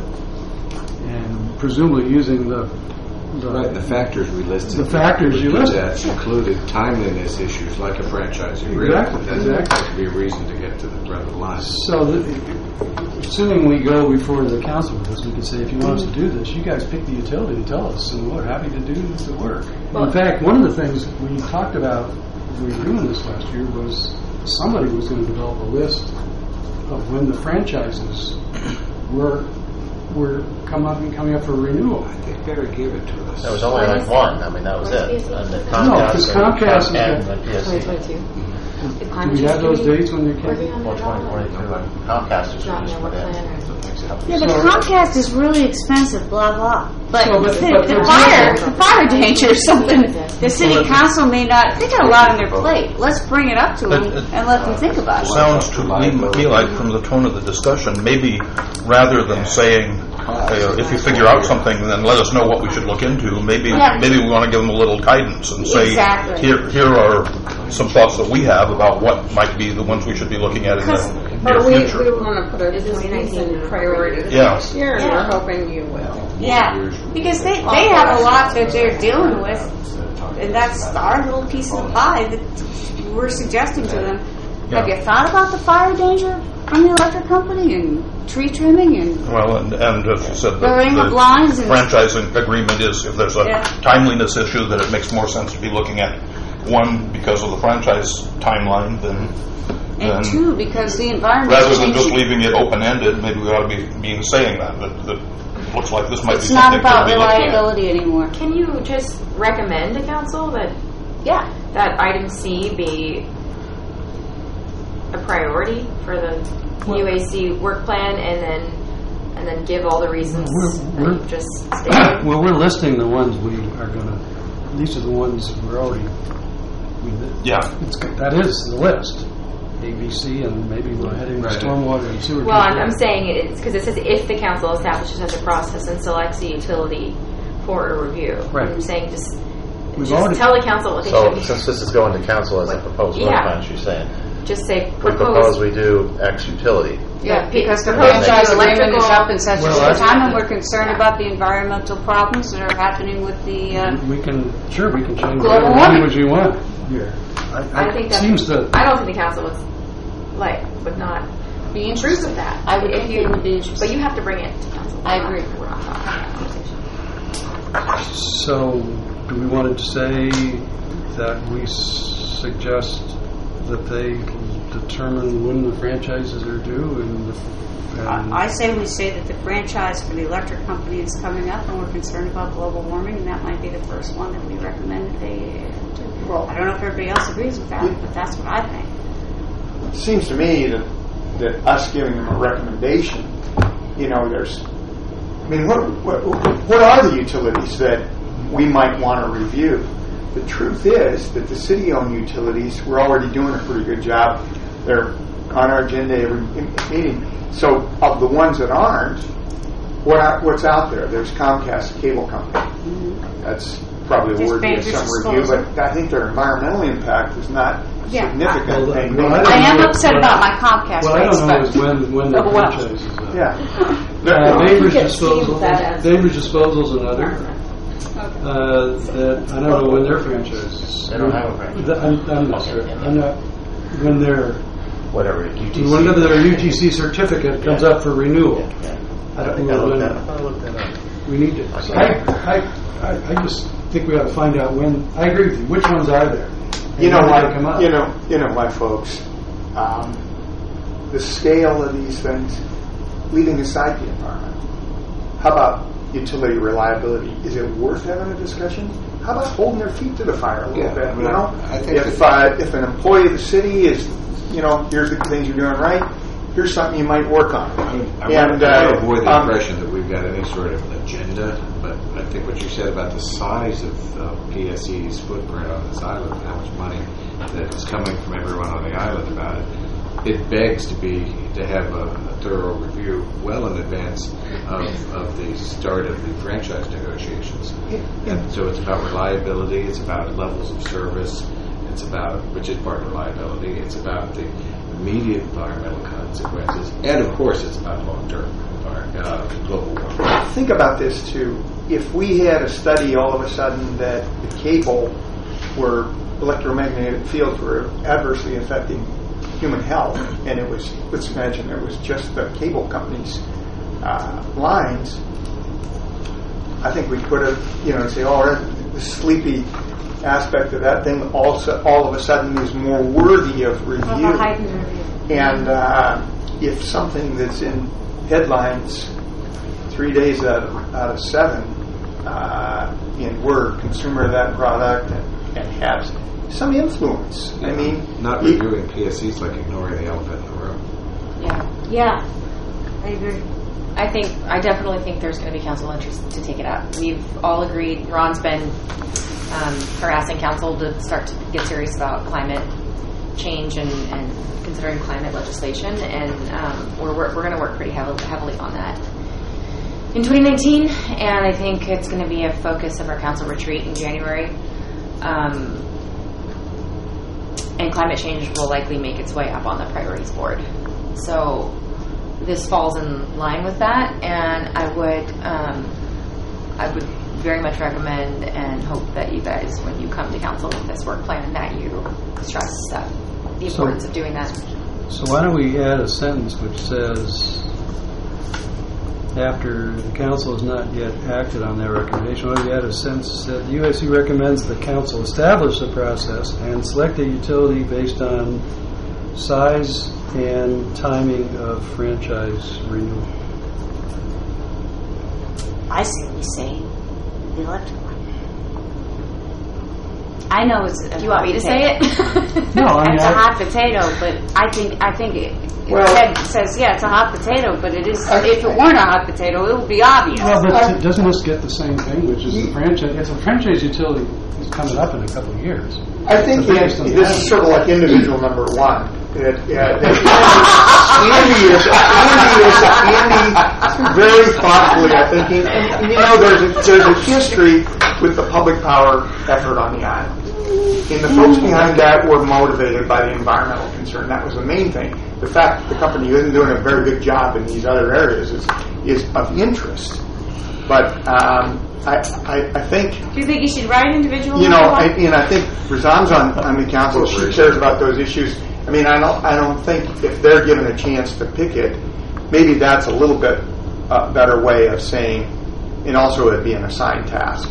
And presumably using the factors we listed. The factors you listed. That included timeliness issues like a franchise agreement. Exactly. That could be a reason to get to the front of the line. So, assuming we go before the council with this, we can say, if you want us to do this, you guys pick the utility and tell us, and we're happy to do the work. In fact, one of the things we talked about when we were doing this last year was somebody was going to develop a list of when the franchises were coming up for renewal. I think better give it to us. There was only like one. I mean, that was it. And the Comcast, no, because Comcast and the PSC. 2022. Do we have those dates when they came? Well, 2022. Comcast is just put in. Yeah, but Comcast is really expensive, blah blah. But the fire danger is something the city council may not. They got a lot on their plate. Let's bring it up to them and let them think about it. Sounds to me like, from the tone of the discussion, maybe rather than saying, if you figure out something, then let us know what we should look into. Maybe we want to give them a little guidance and say, here are some thoughts that we have about what might be the ones we should be looking at in the near future. We want to put a 2019 priority this year, and we're hoping you will. Yeah, because they have a lot that they're dealing with, and that's our little piece of the pie that we're suggesting to them. Yeah. Have you thought about the fire danger from the electric company and tree trimming and as you said, the franchising agreement is, if there's a timeliness issue, that it makes more sense to be looking at one because of the franchise timeline than two because the environment rather than just leaving it open-ended. Maybe we ought to be saying that looks like this might be something. It's not about reliability anymore. Can you just recommend to council that that item C be a priority for the UAC work plan, and then give all the reasons that you just stated? Well, we're listing the ones we are going to. These are the ones we're already. That is the list. ABC, and maybe we're heading to stormwater and sewer. Well, I'm saying it's because it says if the council establishes such a process and selects a utility for a review. Right. I'm saying just tell the council what they should. So since this is going to council as a proposed work plan, she's saying just say We propose we do X utility. Yeah, because the Proposed franchise agreement electrical- is up in such Well, a I- time, and we're concerned about the environmental problems that are happening with the. We can change Global whatever warming. language you want here. I think that seems to. I don't think the council would not Be approve interested. of that. I would think you would be interested. But you have to bring it to council. I agree. We're not having that conversation. So, do we want to say that we suggest that they determine when the franchises are due and I say we say that the franchise for the electric company is coming up, and we're concerned about global warming, and that might be the first one that we recommend that they do. Well, I don't know if everybody else agrees with that, but that's what I think. it seems to me that us giving them a recommendation, there's, I mean, what are the utilities that we might want to review? The truth is that the city-owned utilities, we're already doing a pretty good job. They're on our agenda every meeting. So of the ones that aren't, what's out there? There's Comcast, cable company. That's probably worthy of some review, but I think their environmental impact is not significant. I am upset about my Comcast Well, I rates, don't know is when the franchise is up. Yeah. Bainbridge Disposal's another. That I don't know when their franchise is. They don't have a franchise. I'm not sure. I'm not when their Whatever UTC. whenever their UTC certificate comes up for renewal. I don't know when. I looked that up. We need to. I just think we ought to find out when. I agree with you. Which ones are there? You know what? what, folks. The scale of these things, leaving aside the environment. How about utility reliability? Is it worth having a discussion? How about holding their feet to the fire a little bit? I think if an employee of the city is, here's the things you're doing right. Here's something you might work on. I want to avoid the impression that we've got any sort of agenda, but I think what you said about the size of PSE's footprint on this island, how much money that is coming from everyone on the island about it begs to have a thorough review well in advance of the start of the franchise negotiations. And so it's about reliability, it's about levels of service, it's about, which is part of reliability, it's about the immediate environmental consequences, and of course it's about long-term global warming. Think about this too. If we had a study all of a sudden that the cable were electromagnetic fields were adversely affecting human health, and it was, let's imagine it was just the cable company's lines, I think we could have, say, the sleepy aspect of that thing also all of a sudden is more worthy of review. And if something that's in headlines 3 days out of 7, and we're a consumer of that product and has some influence. Yeah. I mean, not reviewing PSE's like ignoring the elephant in the room. Yeah, I agree. I definitely think there's going to be council interest to take it up. We've all agreed. Ron's been harassing council to start to get serious about climate change and considering climate legislation, and we're going to work pretty heavily on that in 2019. And I think it's going to be a focus of our council retreat in January. And climate change will likely make its way up on the priorities board. So this falls in line with that, and I would very much recommend and hope that you guys, when you come to council with this work plan, that you stress that the importance of doing that. So why don't we add a sentence which says, after the council has not yet acted on their recommendation, why don't we add a sentence that the UIC recommends the council establish the process and select a utility based on size and timing of franchise renewal. I say we say the electric one. I know it's. Do you want me to say it? No, I mean, it's a hot potato, but I think Ted says, yeah, it's a hot potato, but it is. If it weren't a hot potato, it would be obvious. Well, but doesn't this get the same thing, which is the franchise? It's a franchise utility is coming up in a couple of years. I think this is sort of like individual number one. Andy very thoughtfully, I think, and there's a history with the public power effort on the island. And the folks behind that were motivated by the environmental concern. That was the main thing. The fact that the company isn't doing a very good job in these other areas is of interest. But I think... Do you think you should write individual? And I think Razan's on the council. She cares about those issues. I mean, I don't think if they're given a chance to pick it, maybe that's a little bit better way of saying, and also it'd be an assigned task,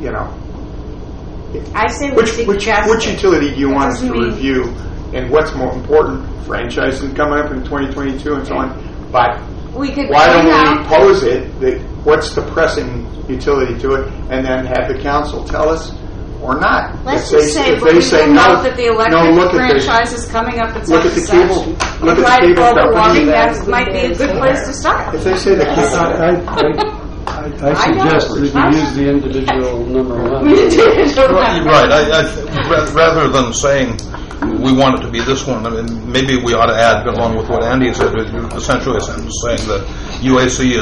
I say which utility do you want us to review, and what's more important, franchising coming up in 2022 and so on. But why don't we pose it, what's the pressing utility to it, and then have the council tell us or not. Let's just say, but we will note that the electric franchise is coming up at such and such. Look at the cable company. That might be a good place to start. If they say the cable I suggest that we use the individual number one. Right. Rather than saying we want it to be this one, I mean, maybe we ought to add, along with what Andy said, essentially a sentence saying that UAC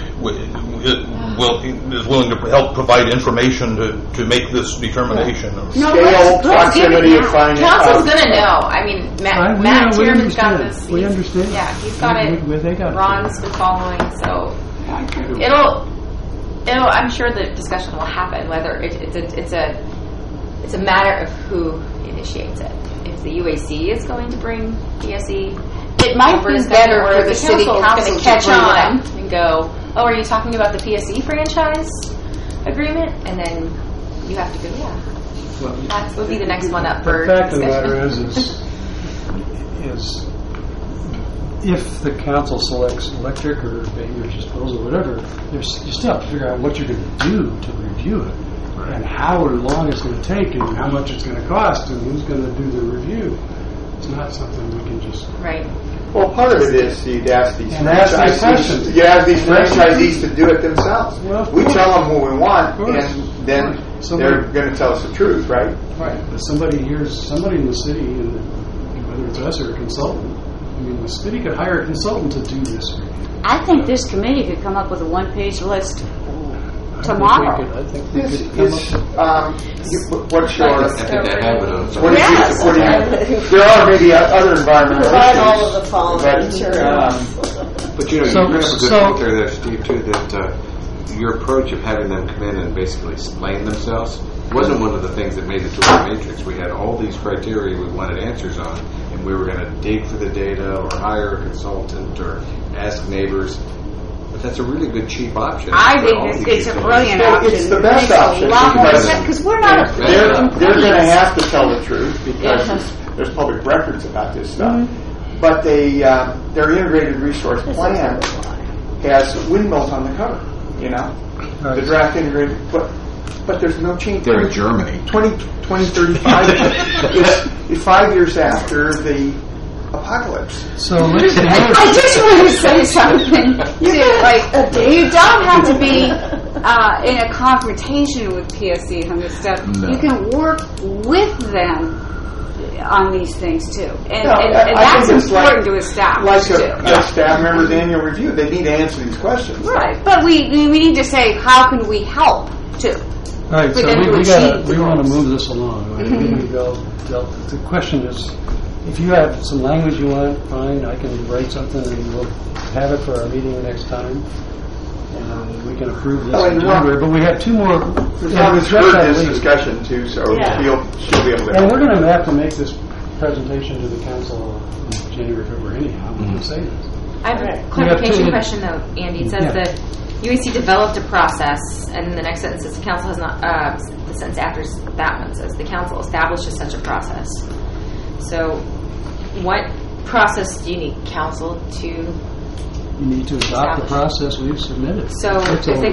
is willing to help provide information to make this determination. Scale, proximity, of finance. Council's going to know. I mean, Matt Tierman's got this. We understand. Yeah, he's got it. Ron's been following, so it'll. I'm sure the discussion will happen. Whether it's a matter of who initiates it. If the UAC is going to bring PSE, it might be better for the city council to catch on and go, oh, are you talking about the PSE franchise agreement? And then you have to go, yeah. Well, that would be the next one up for discussion. The fact of the matter is if the council selects electric or Bainbridge disposal or whatever, you still have to figure out what you're going to do to review it, and how long it's going to take, and how much it's going to cost, and who's going to do the review. It's not something we can just... Right. Well, part of it is you'd ask these franchisees. You ask these franchisees to do it themselves. Well, we tell them what we want, and then they're going to tell us the truth, right? Right. But somebody in the city, and whether it's us or a consultant, I mean, the city could hire a consultant to do this review. I think this committee could come up with a one-page list tomorrow. I think we could come up with... What's your... I think they have it on something. There are maybe other environmental provide all of the following but you bring up a good point there, Steve, too, that your approach of having them come in and basically explain themselves wasn't one of the things that made it to our matrix. We had all these criteria we wanted answers on, and we were going to dig for the data or hire a consultant or ask neighbors. But that's a really good cheap option. I think it's a brilliant option. It's the best option because we're not. They're going to have to tell the truth because there's public records about this stuff. Mm-hmm. But their integrated resource plan has windmills on the cover. The draft integrated, but there's no change. They're in Germany. 2035 is 5 years after the apocalypse. So I just want to say something too. You don't have to be in a confrontation with PSE on this stuff. No. You can work with them on these things too, and that's important to establish too. Like staff members' annual review, they need to answer these questions. Right, but we need to say how can we help too. All right, so we want to move this along. Right? The question is, if you have some language you want, fine, I can write something and we'll have it for our meeting next time. And we can approve this in January. But we have two more. We've heard this discussion too, so she'll be able to. And we're going to have to make this presentation to the council in January, February anyhow. We can say this. I have a clarification question though, Andy. It says that UAC developed a process, and the next sentence says the council has not. The sentence after that one says the council establishes such a process. So, what process do you need council to? You need to adopt the process we've submitted. So, if the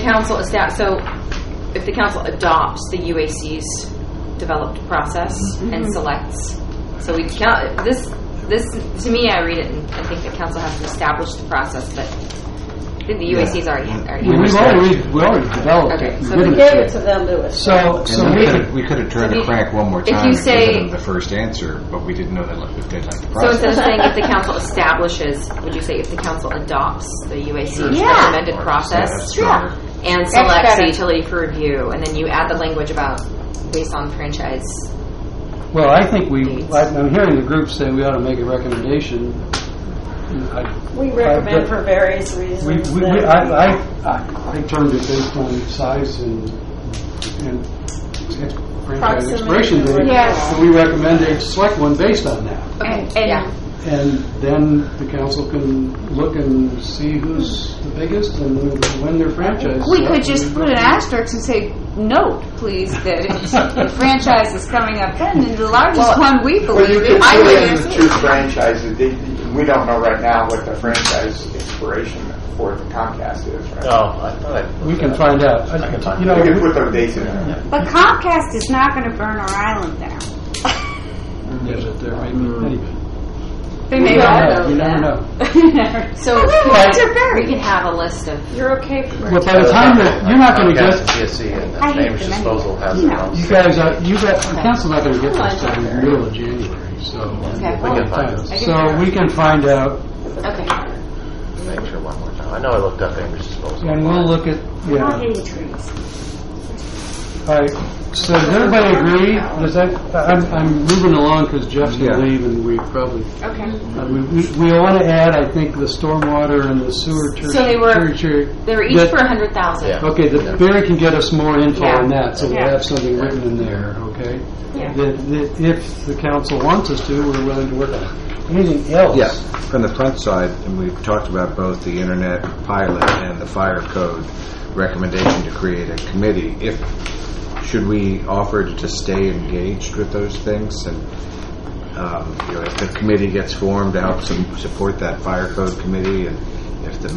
council adopts the UAC's developed process and selects, so we count this. To me, I read it and I think the council has to establish the process, but I think the UAC's already we already developed it. So we gave it to them to establish. So we could have turned the crank one more time and given them the first answer, but we didn't know if they'd like the process. So instead of saying if the council establishes, would you say if the council adopts the UAC's recommended process? and selects a utility for review, and then you add the language about based on franchise. Well, I think I'm hearing the group say we ought to make a recommendation. We recommend for various reasons. I termed it based on size and franchise expiration date. Yes. So we recommend a select one based on that. Okay. And then the council can look and see who's the biggest and when their franchise. We could just put an asterisk and say, note, please, that the franchise is coming up then, and the largest one we believe you is. could put in the two franchises. We don't know right now what the franchise expiration for the Comcast is, right? Oh, I thought we can find out. I can find We can put those dates in there. But Comcast is not going to burn our island down. Yes, there may be anyway. They may You not. never know. So we can have a list of. You're okay for Well, by the time that you're not going to get, GSC and I hate Cambridge the menu. Disposal has their own. you guys, the council's not going to get this until the middle of January. So Okay. We can find it. So we can find out, Okay. Make sure one more time. I know I looked up Cambridge Disposal. and we'll look at Not hitting trees. All right. So does everybody agree? Does that? I'm moving along because Jeff's going to leave, and we probably we want to add. I think the stormwater and the sewer. So they were each for 100,000. Yeah. Okay, Barry can get us more info Yeah. on that, so we'll Yeah. have something written in there. Okay. Yeah. That if the council wants us to, we're willing to work on it. Anything else? Yeah, from the front side, and we've talked about both the internet pilot and the fire code recommendation to create a committee. Should we offer to stay engaged with those things, and if the committee gets formed to help support that fire code committee, and if the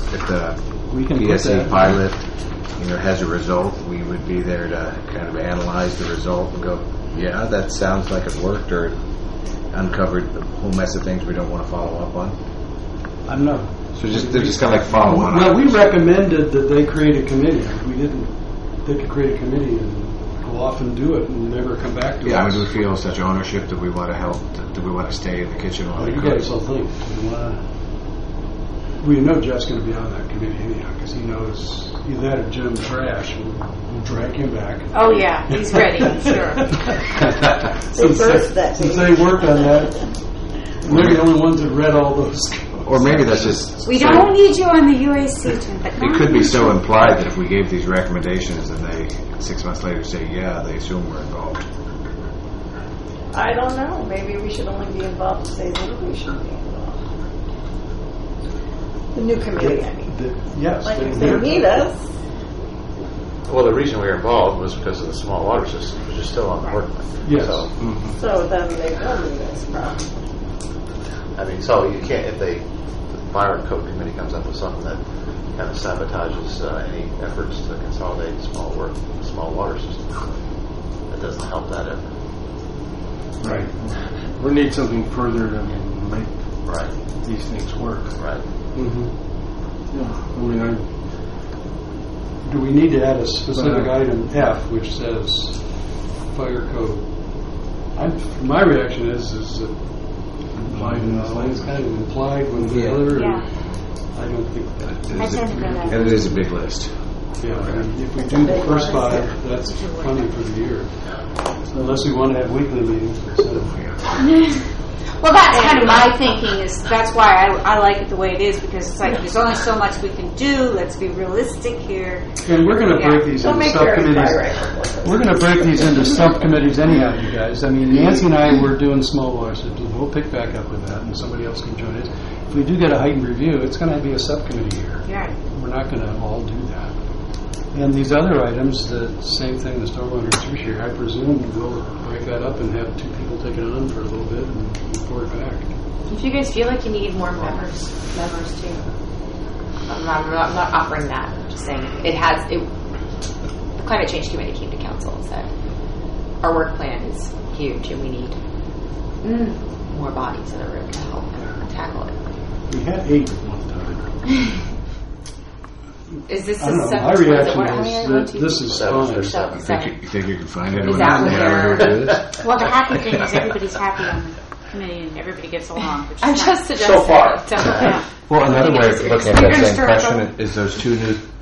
PSC pilot has a result, we would be there to kind of analyze the result and go, yeah, that sounds like it worked, or uncovered a whole mess of things we don't want to follow up on. I'm not. So they're just kind of like follow on. Well, we recommended that they create a committee. We didn't. They could create a committee and go off and do it and never come back to us. Yeah, I mean, do we feel such ownership that we want to help? Do we want to stay in the kitchen while they You cook? guys will think. We know Jeff's going to be on that committee anyhow because he knows either that or Jim Trash will drag him back. Oh, yeah, he's ready, sure. Since they worked on that, they're the only ones that read all those. Or maybe that's just... We don't need you on the UAC, Jim. But It could be so implied that if we gave these recommendations and they 6 months later say, yeah, they assume we're involved. I don't know. Maybe we should only be involved to say that we should be involved. The new committee, I mean. Yes. Like if they need us. Well, the reason we were involved was because of the small water system, which is still on the work plan. Yes. So then they will need us, probably. I mean, so you can't, if the fire code committee comes up with something that kind of sabotages any efforts to consolidate small water system, that doesn't help that effort. Right. We need something further to make these things work. Right. Mm-hmm. Yeah. I mean, do we need to add a specific item F, which says fire code? My reaction is that implied in this line. It's kind of implied when the other. Yeah. I don't think that. I tend to go that way. And it is a big list. Yeah, and if we do the first 5, that's plenty for the year. Unless we want to have weekly meetings. Well, that's kind of my thinking. That's why I like it the way it is, because it's like there's only so much we can do. Let's be realistic here. And we're going to break these into subcommittees. We're going to break these into subcommittees anyhow, you guys. I mean, Nancy and I were doing small water systems. We'll pick back up with that, and somebody else can join us. If we do get a heightened review, it's going to be a subcommittee here. Yeah. We're not going to all do that. And these other items, the same thing, the stormwater tertiary, I presume we'll break that up and have 2 people take it on for a little bit and report back. If you guys feel like you need more members too, I'm not offering that. I'm just saying the climate change committee came to council and said our work plan is huge and we need more bodies in the room to help tackle it. We had 8 at one time. Is this I don't know. My reaction is that this is fine. You think you can find anyone Exactly. who do this? Well, the happy thing is everybody's happy on the committee and everybody gets along. I'm nice. just suggesting. So far. Well, another way of looking at that same question is those 2 new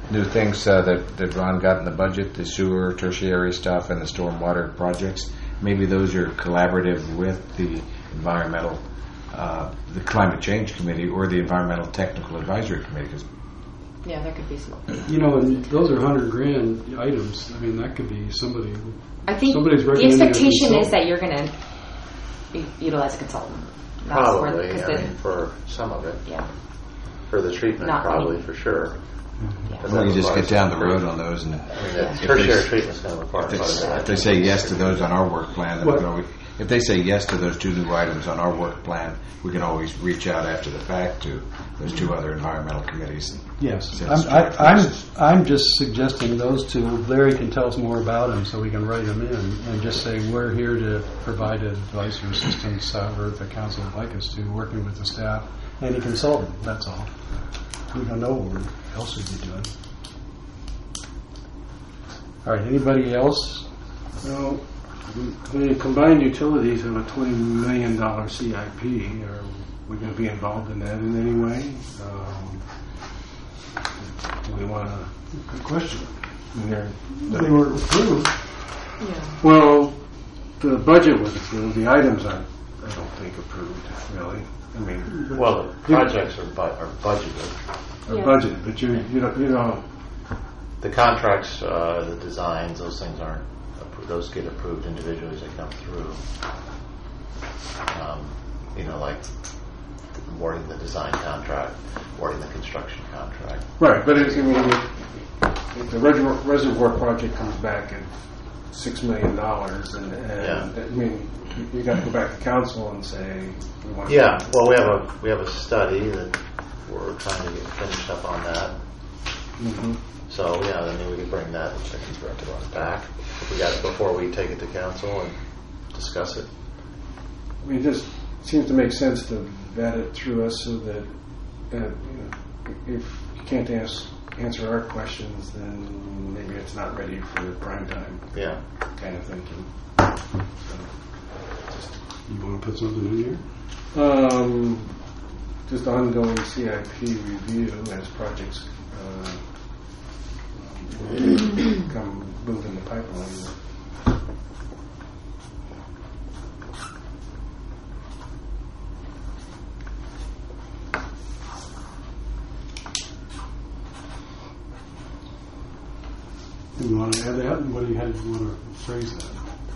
new things that Ron got in the budget, the sewer, tertiary stuff, and the stormwater projects. Maybe those are collaborative with the environmental, the climate change committee or the environmental technical advisory committee. 'Cause Yeah, there could be some. And those are $100,000 items. I mean, that could be somebody. I think somebody's the recommending expectation a is that you're going to utilize a consultant. That's Probably, because I mean, for some of it. yeah. For the treatment, Not probably, many. for sure. Yeah. Well, you just get down the road on those, and I mean, Yeah. the tertiary treatment's going to require quite a bit. if they say yes to those on our work plan, then we can always, if they say yes to those 2 new items on our work plan, we can always reach out after the fact to those 2 other environmental committees. Yes, Send us I'm just suggesting those 2. Larry can tell us more about them, so we can write them in and just say we're here to provide advice or assistance, however the council would like us to, working with the staff and a consultant. That's all. We don't know what else we'd be doing. All right. Anybody else? Well, the combined utilities have a $20 million CIP. Are we going to be involved in that in any way? Do we want to? Good question. They were approved. Yeah. Well, the budget was approved. The items aren't, I don't think, approved, really. I mean, Well, the projects are budgeted. are Yeah. budgeted, but you don't. The contracts, the designs, those things aren't, those get approved individually as they come through. Like awarding the design contract, awarding the construction contract. Right, but if the reservoir project comes back at $6 million, and I mean, you got to go back to council and say we want. Yeah, well, we have a study that we're trying to get finished up on that. Mm-hmm. So then we can bring that back if we got it before we take it to council and discuss it. I mean, it just seems to make sense to vet it through us so that if you can't answer our questions, then maybe it's not ready for prime time. Yeah. Kind of thinking. You want to put something in here? Just ongoing CIP review as projects move in the pipeline. You want to add that? What do you want to phrase that?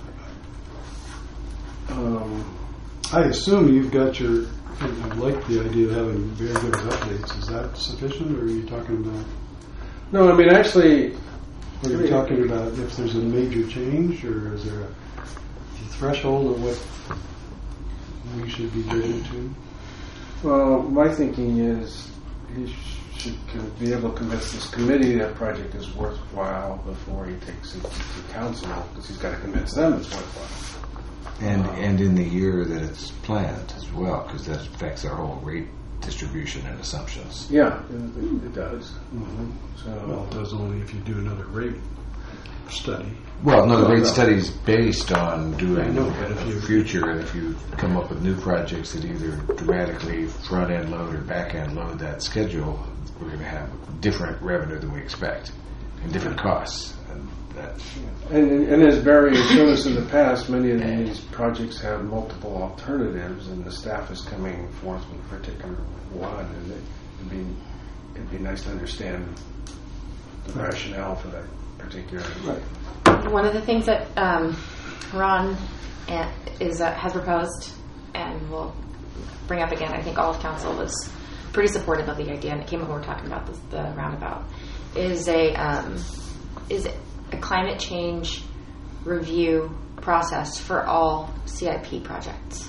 I assume you've got your. I like the idea of having very good updates. Is that sufficient, or are you talking about? No, I mean actually. Are you talking about if there's a major change, or is there a threshold of what we should be getting to? Well, my thinking is he should be able to convince this committee that project is worthwhile before he takes it to council, because he's got to convince them it's worthwhile. And in the year that it's planned as well, because that affects our whole rate distribution and assumptions. Yeah, it does. Mm-hmm. Well, it does only if you do another rate study. Well, no, the rate study is based on doing I know, but if you- future, and if you come up with new projects that either dramatically front-end load or back-end load that schedule, we're going to have different revenue than we expect and different costs. And as Barry has shown us in the past, many of these projects have multiple alternatives, and the staff is coming forth with a particular one, and it'd be nice to understand the rationale for that particular. Right. One of the things that Ron has proposed, and we'll bring up again, I think all of council was pretty supportive of the idea, and it came up when we were talking about the roundabout, is a climate change review process for all CIP projects.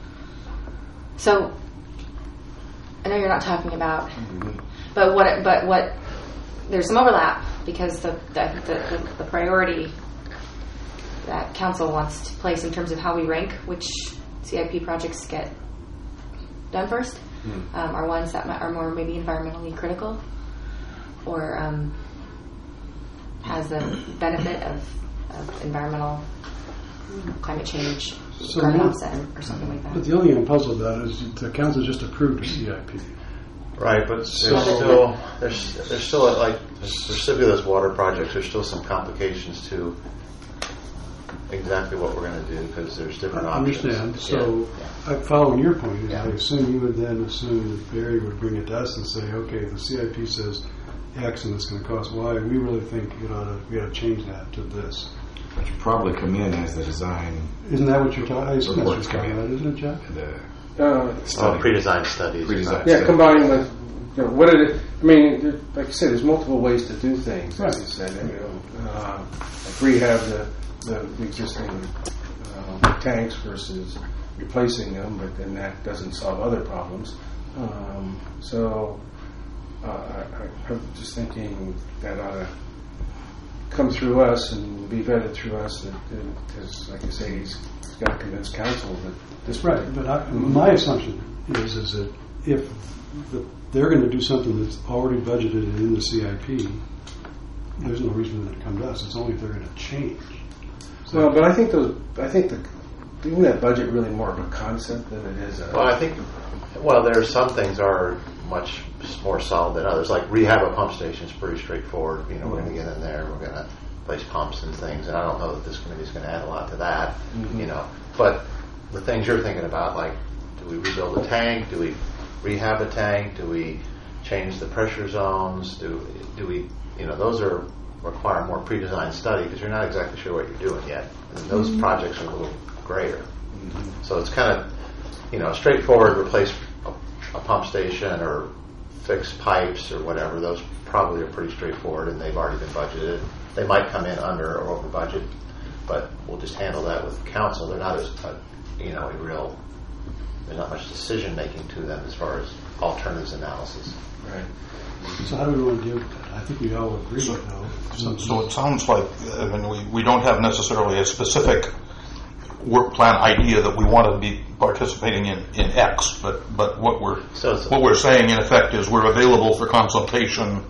So I know you're not talking about, but what there's some overlap, because the priority that council wants to place in terms of how we rank which CIP projects get done first are ones that are more maybe environmentally critical, or has the benefit of environmental climate change, carbon offset, or something like that. But the only thing I'm puzzled about is the council just approved a CIP. Right, but there's still like specifically those water projects. There's still some complications to exactly what we're going to do because there's different options. I understand. So, following your point, I assume you would then assume that Barry would bring it to us and say, okay, the CIP says X and it's going to cost Y. We really think we ought to change that to this. Which would probably come in as the design. Isn't that what you're talking? I assume that's what you're talking about, isn't it, Jeff? Pre-designed studies. Combined with what it. I mean, like I said, there's multiple ways to do things. As you said, like rehab the existing tanks versus replacing them, but then that doesn't solve other problems. So I'm just thinking that ought to come through us and be vetted through us. Because, like I say, he's got to convince council that this. Right, but my assumption is that if they're going to do something that's already budgeted in the CIP, there's no reason that it come to us. It's only if they're going to change. So, well, but I think isn't that budget really more of a concept than it is a... Well, there are some things are much more solid than others. Like rehab a pump station is pretty straightforward. We're going to get in there, we're going to place pumps and things, and I don't know that this committee is going to add a lot to that. But the things you're thinking about, like, do we rebuild a tank? Do we rehab a tank? Do we change the pressure zones? Do we, those require more pre-designed study because you're not exactly sure what you're doing yet. And those projects are a little grayer. So it's kind of, straightforward, replace a pump station or fix pipes or whatever. Those probably are pretty straightforward and they've already been budgeted. They might come in under or over budget, but we'll just handle that with council. They're not as, there's not much decision making to them as far as alternatives analysis. Right. So how do we want to deal with that? I think we all agree with that. So it sounds like we don't have necessarily a specific work plan idea that we want to be participating in X, but what we're saying in effect is we're available for consultation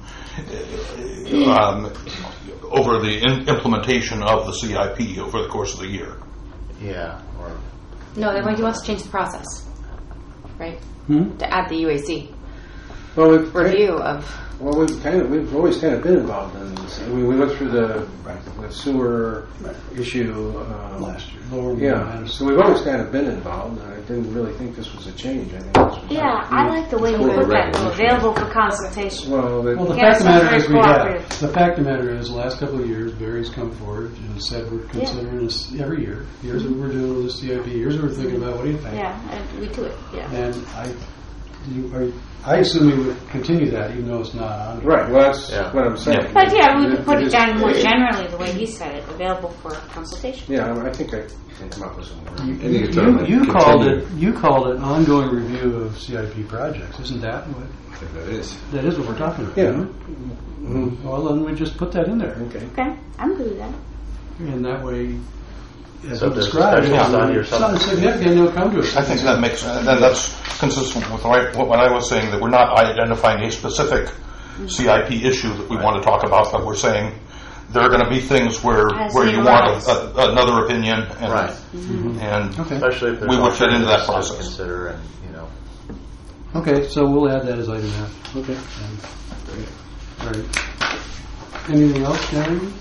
over the implementation of the CIP over the course of the year. Yeah. No, he wants to change the process, right? To add the UAC. Well, review of. Well, we've always kind of been involved in this. I mean, we went through the sewer issue last year. So we've always kind of been involved. And I didn't really think this was a change. I think this was I like the way you put that. Available for consultation. Well, the fact of the matter is The fact of the matter is, the last couple of years, Barry's come forward and said we're considering this every year. Here's what we're doing with the CIP. Here's what we're thinking about. What do you think? Yeah, we do it. Yeah. And I assume we would continue that, even though it's not on. Right. Well, that's what I'm saying. Yeah. But we could put it down more generally, the way he said it, available for consultation. Yeah, I think I can come up with some more. You called it ongoing review of CIP projects. Isn't that what? I think that is. That is what we're talking about. Yeah. Mm-hmm. Well, then we just put that in there. Okay, I'm good with that. And that way. So if there's a special study or something. Significant, they'll come to us. I think that makes sense. And that's consistent with what I was saying, that we're not identifying a specific CIP issue that we want to talk about, but we're saying there are going to be things where you want another opinion, and, right. And especially if we would fit into that process. Consider and Okay, so we'll add that as item F. Okay. All right. Anything else, Gary?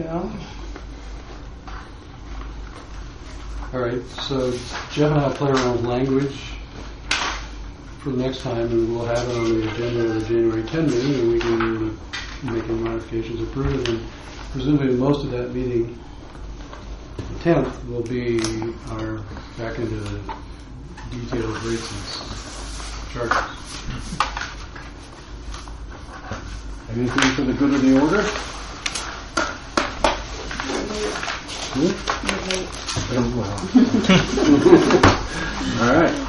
All right, so Jeff and I will play around with language for the next time, and we'll have it on the agenda of the January 10 meeting, and we can make any modifications, approve it, and presumably most of that meeting, the 10th, will be our back into the detailed rates and charges. Anything for the good of the order? All right.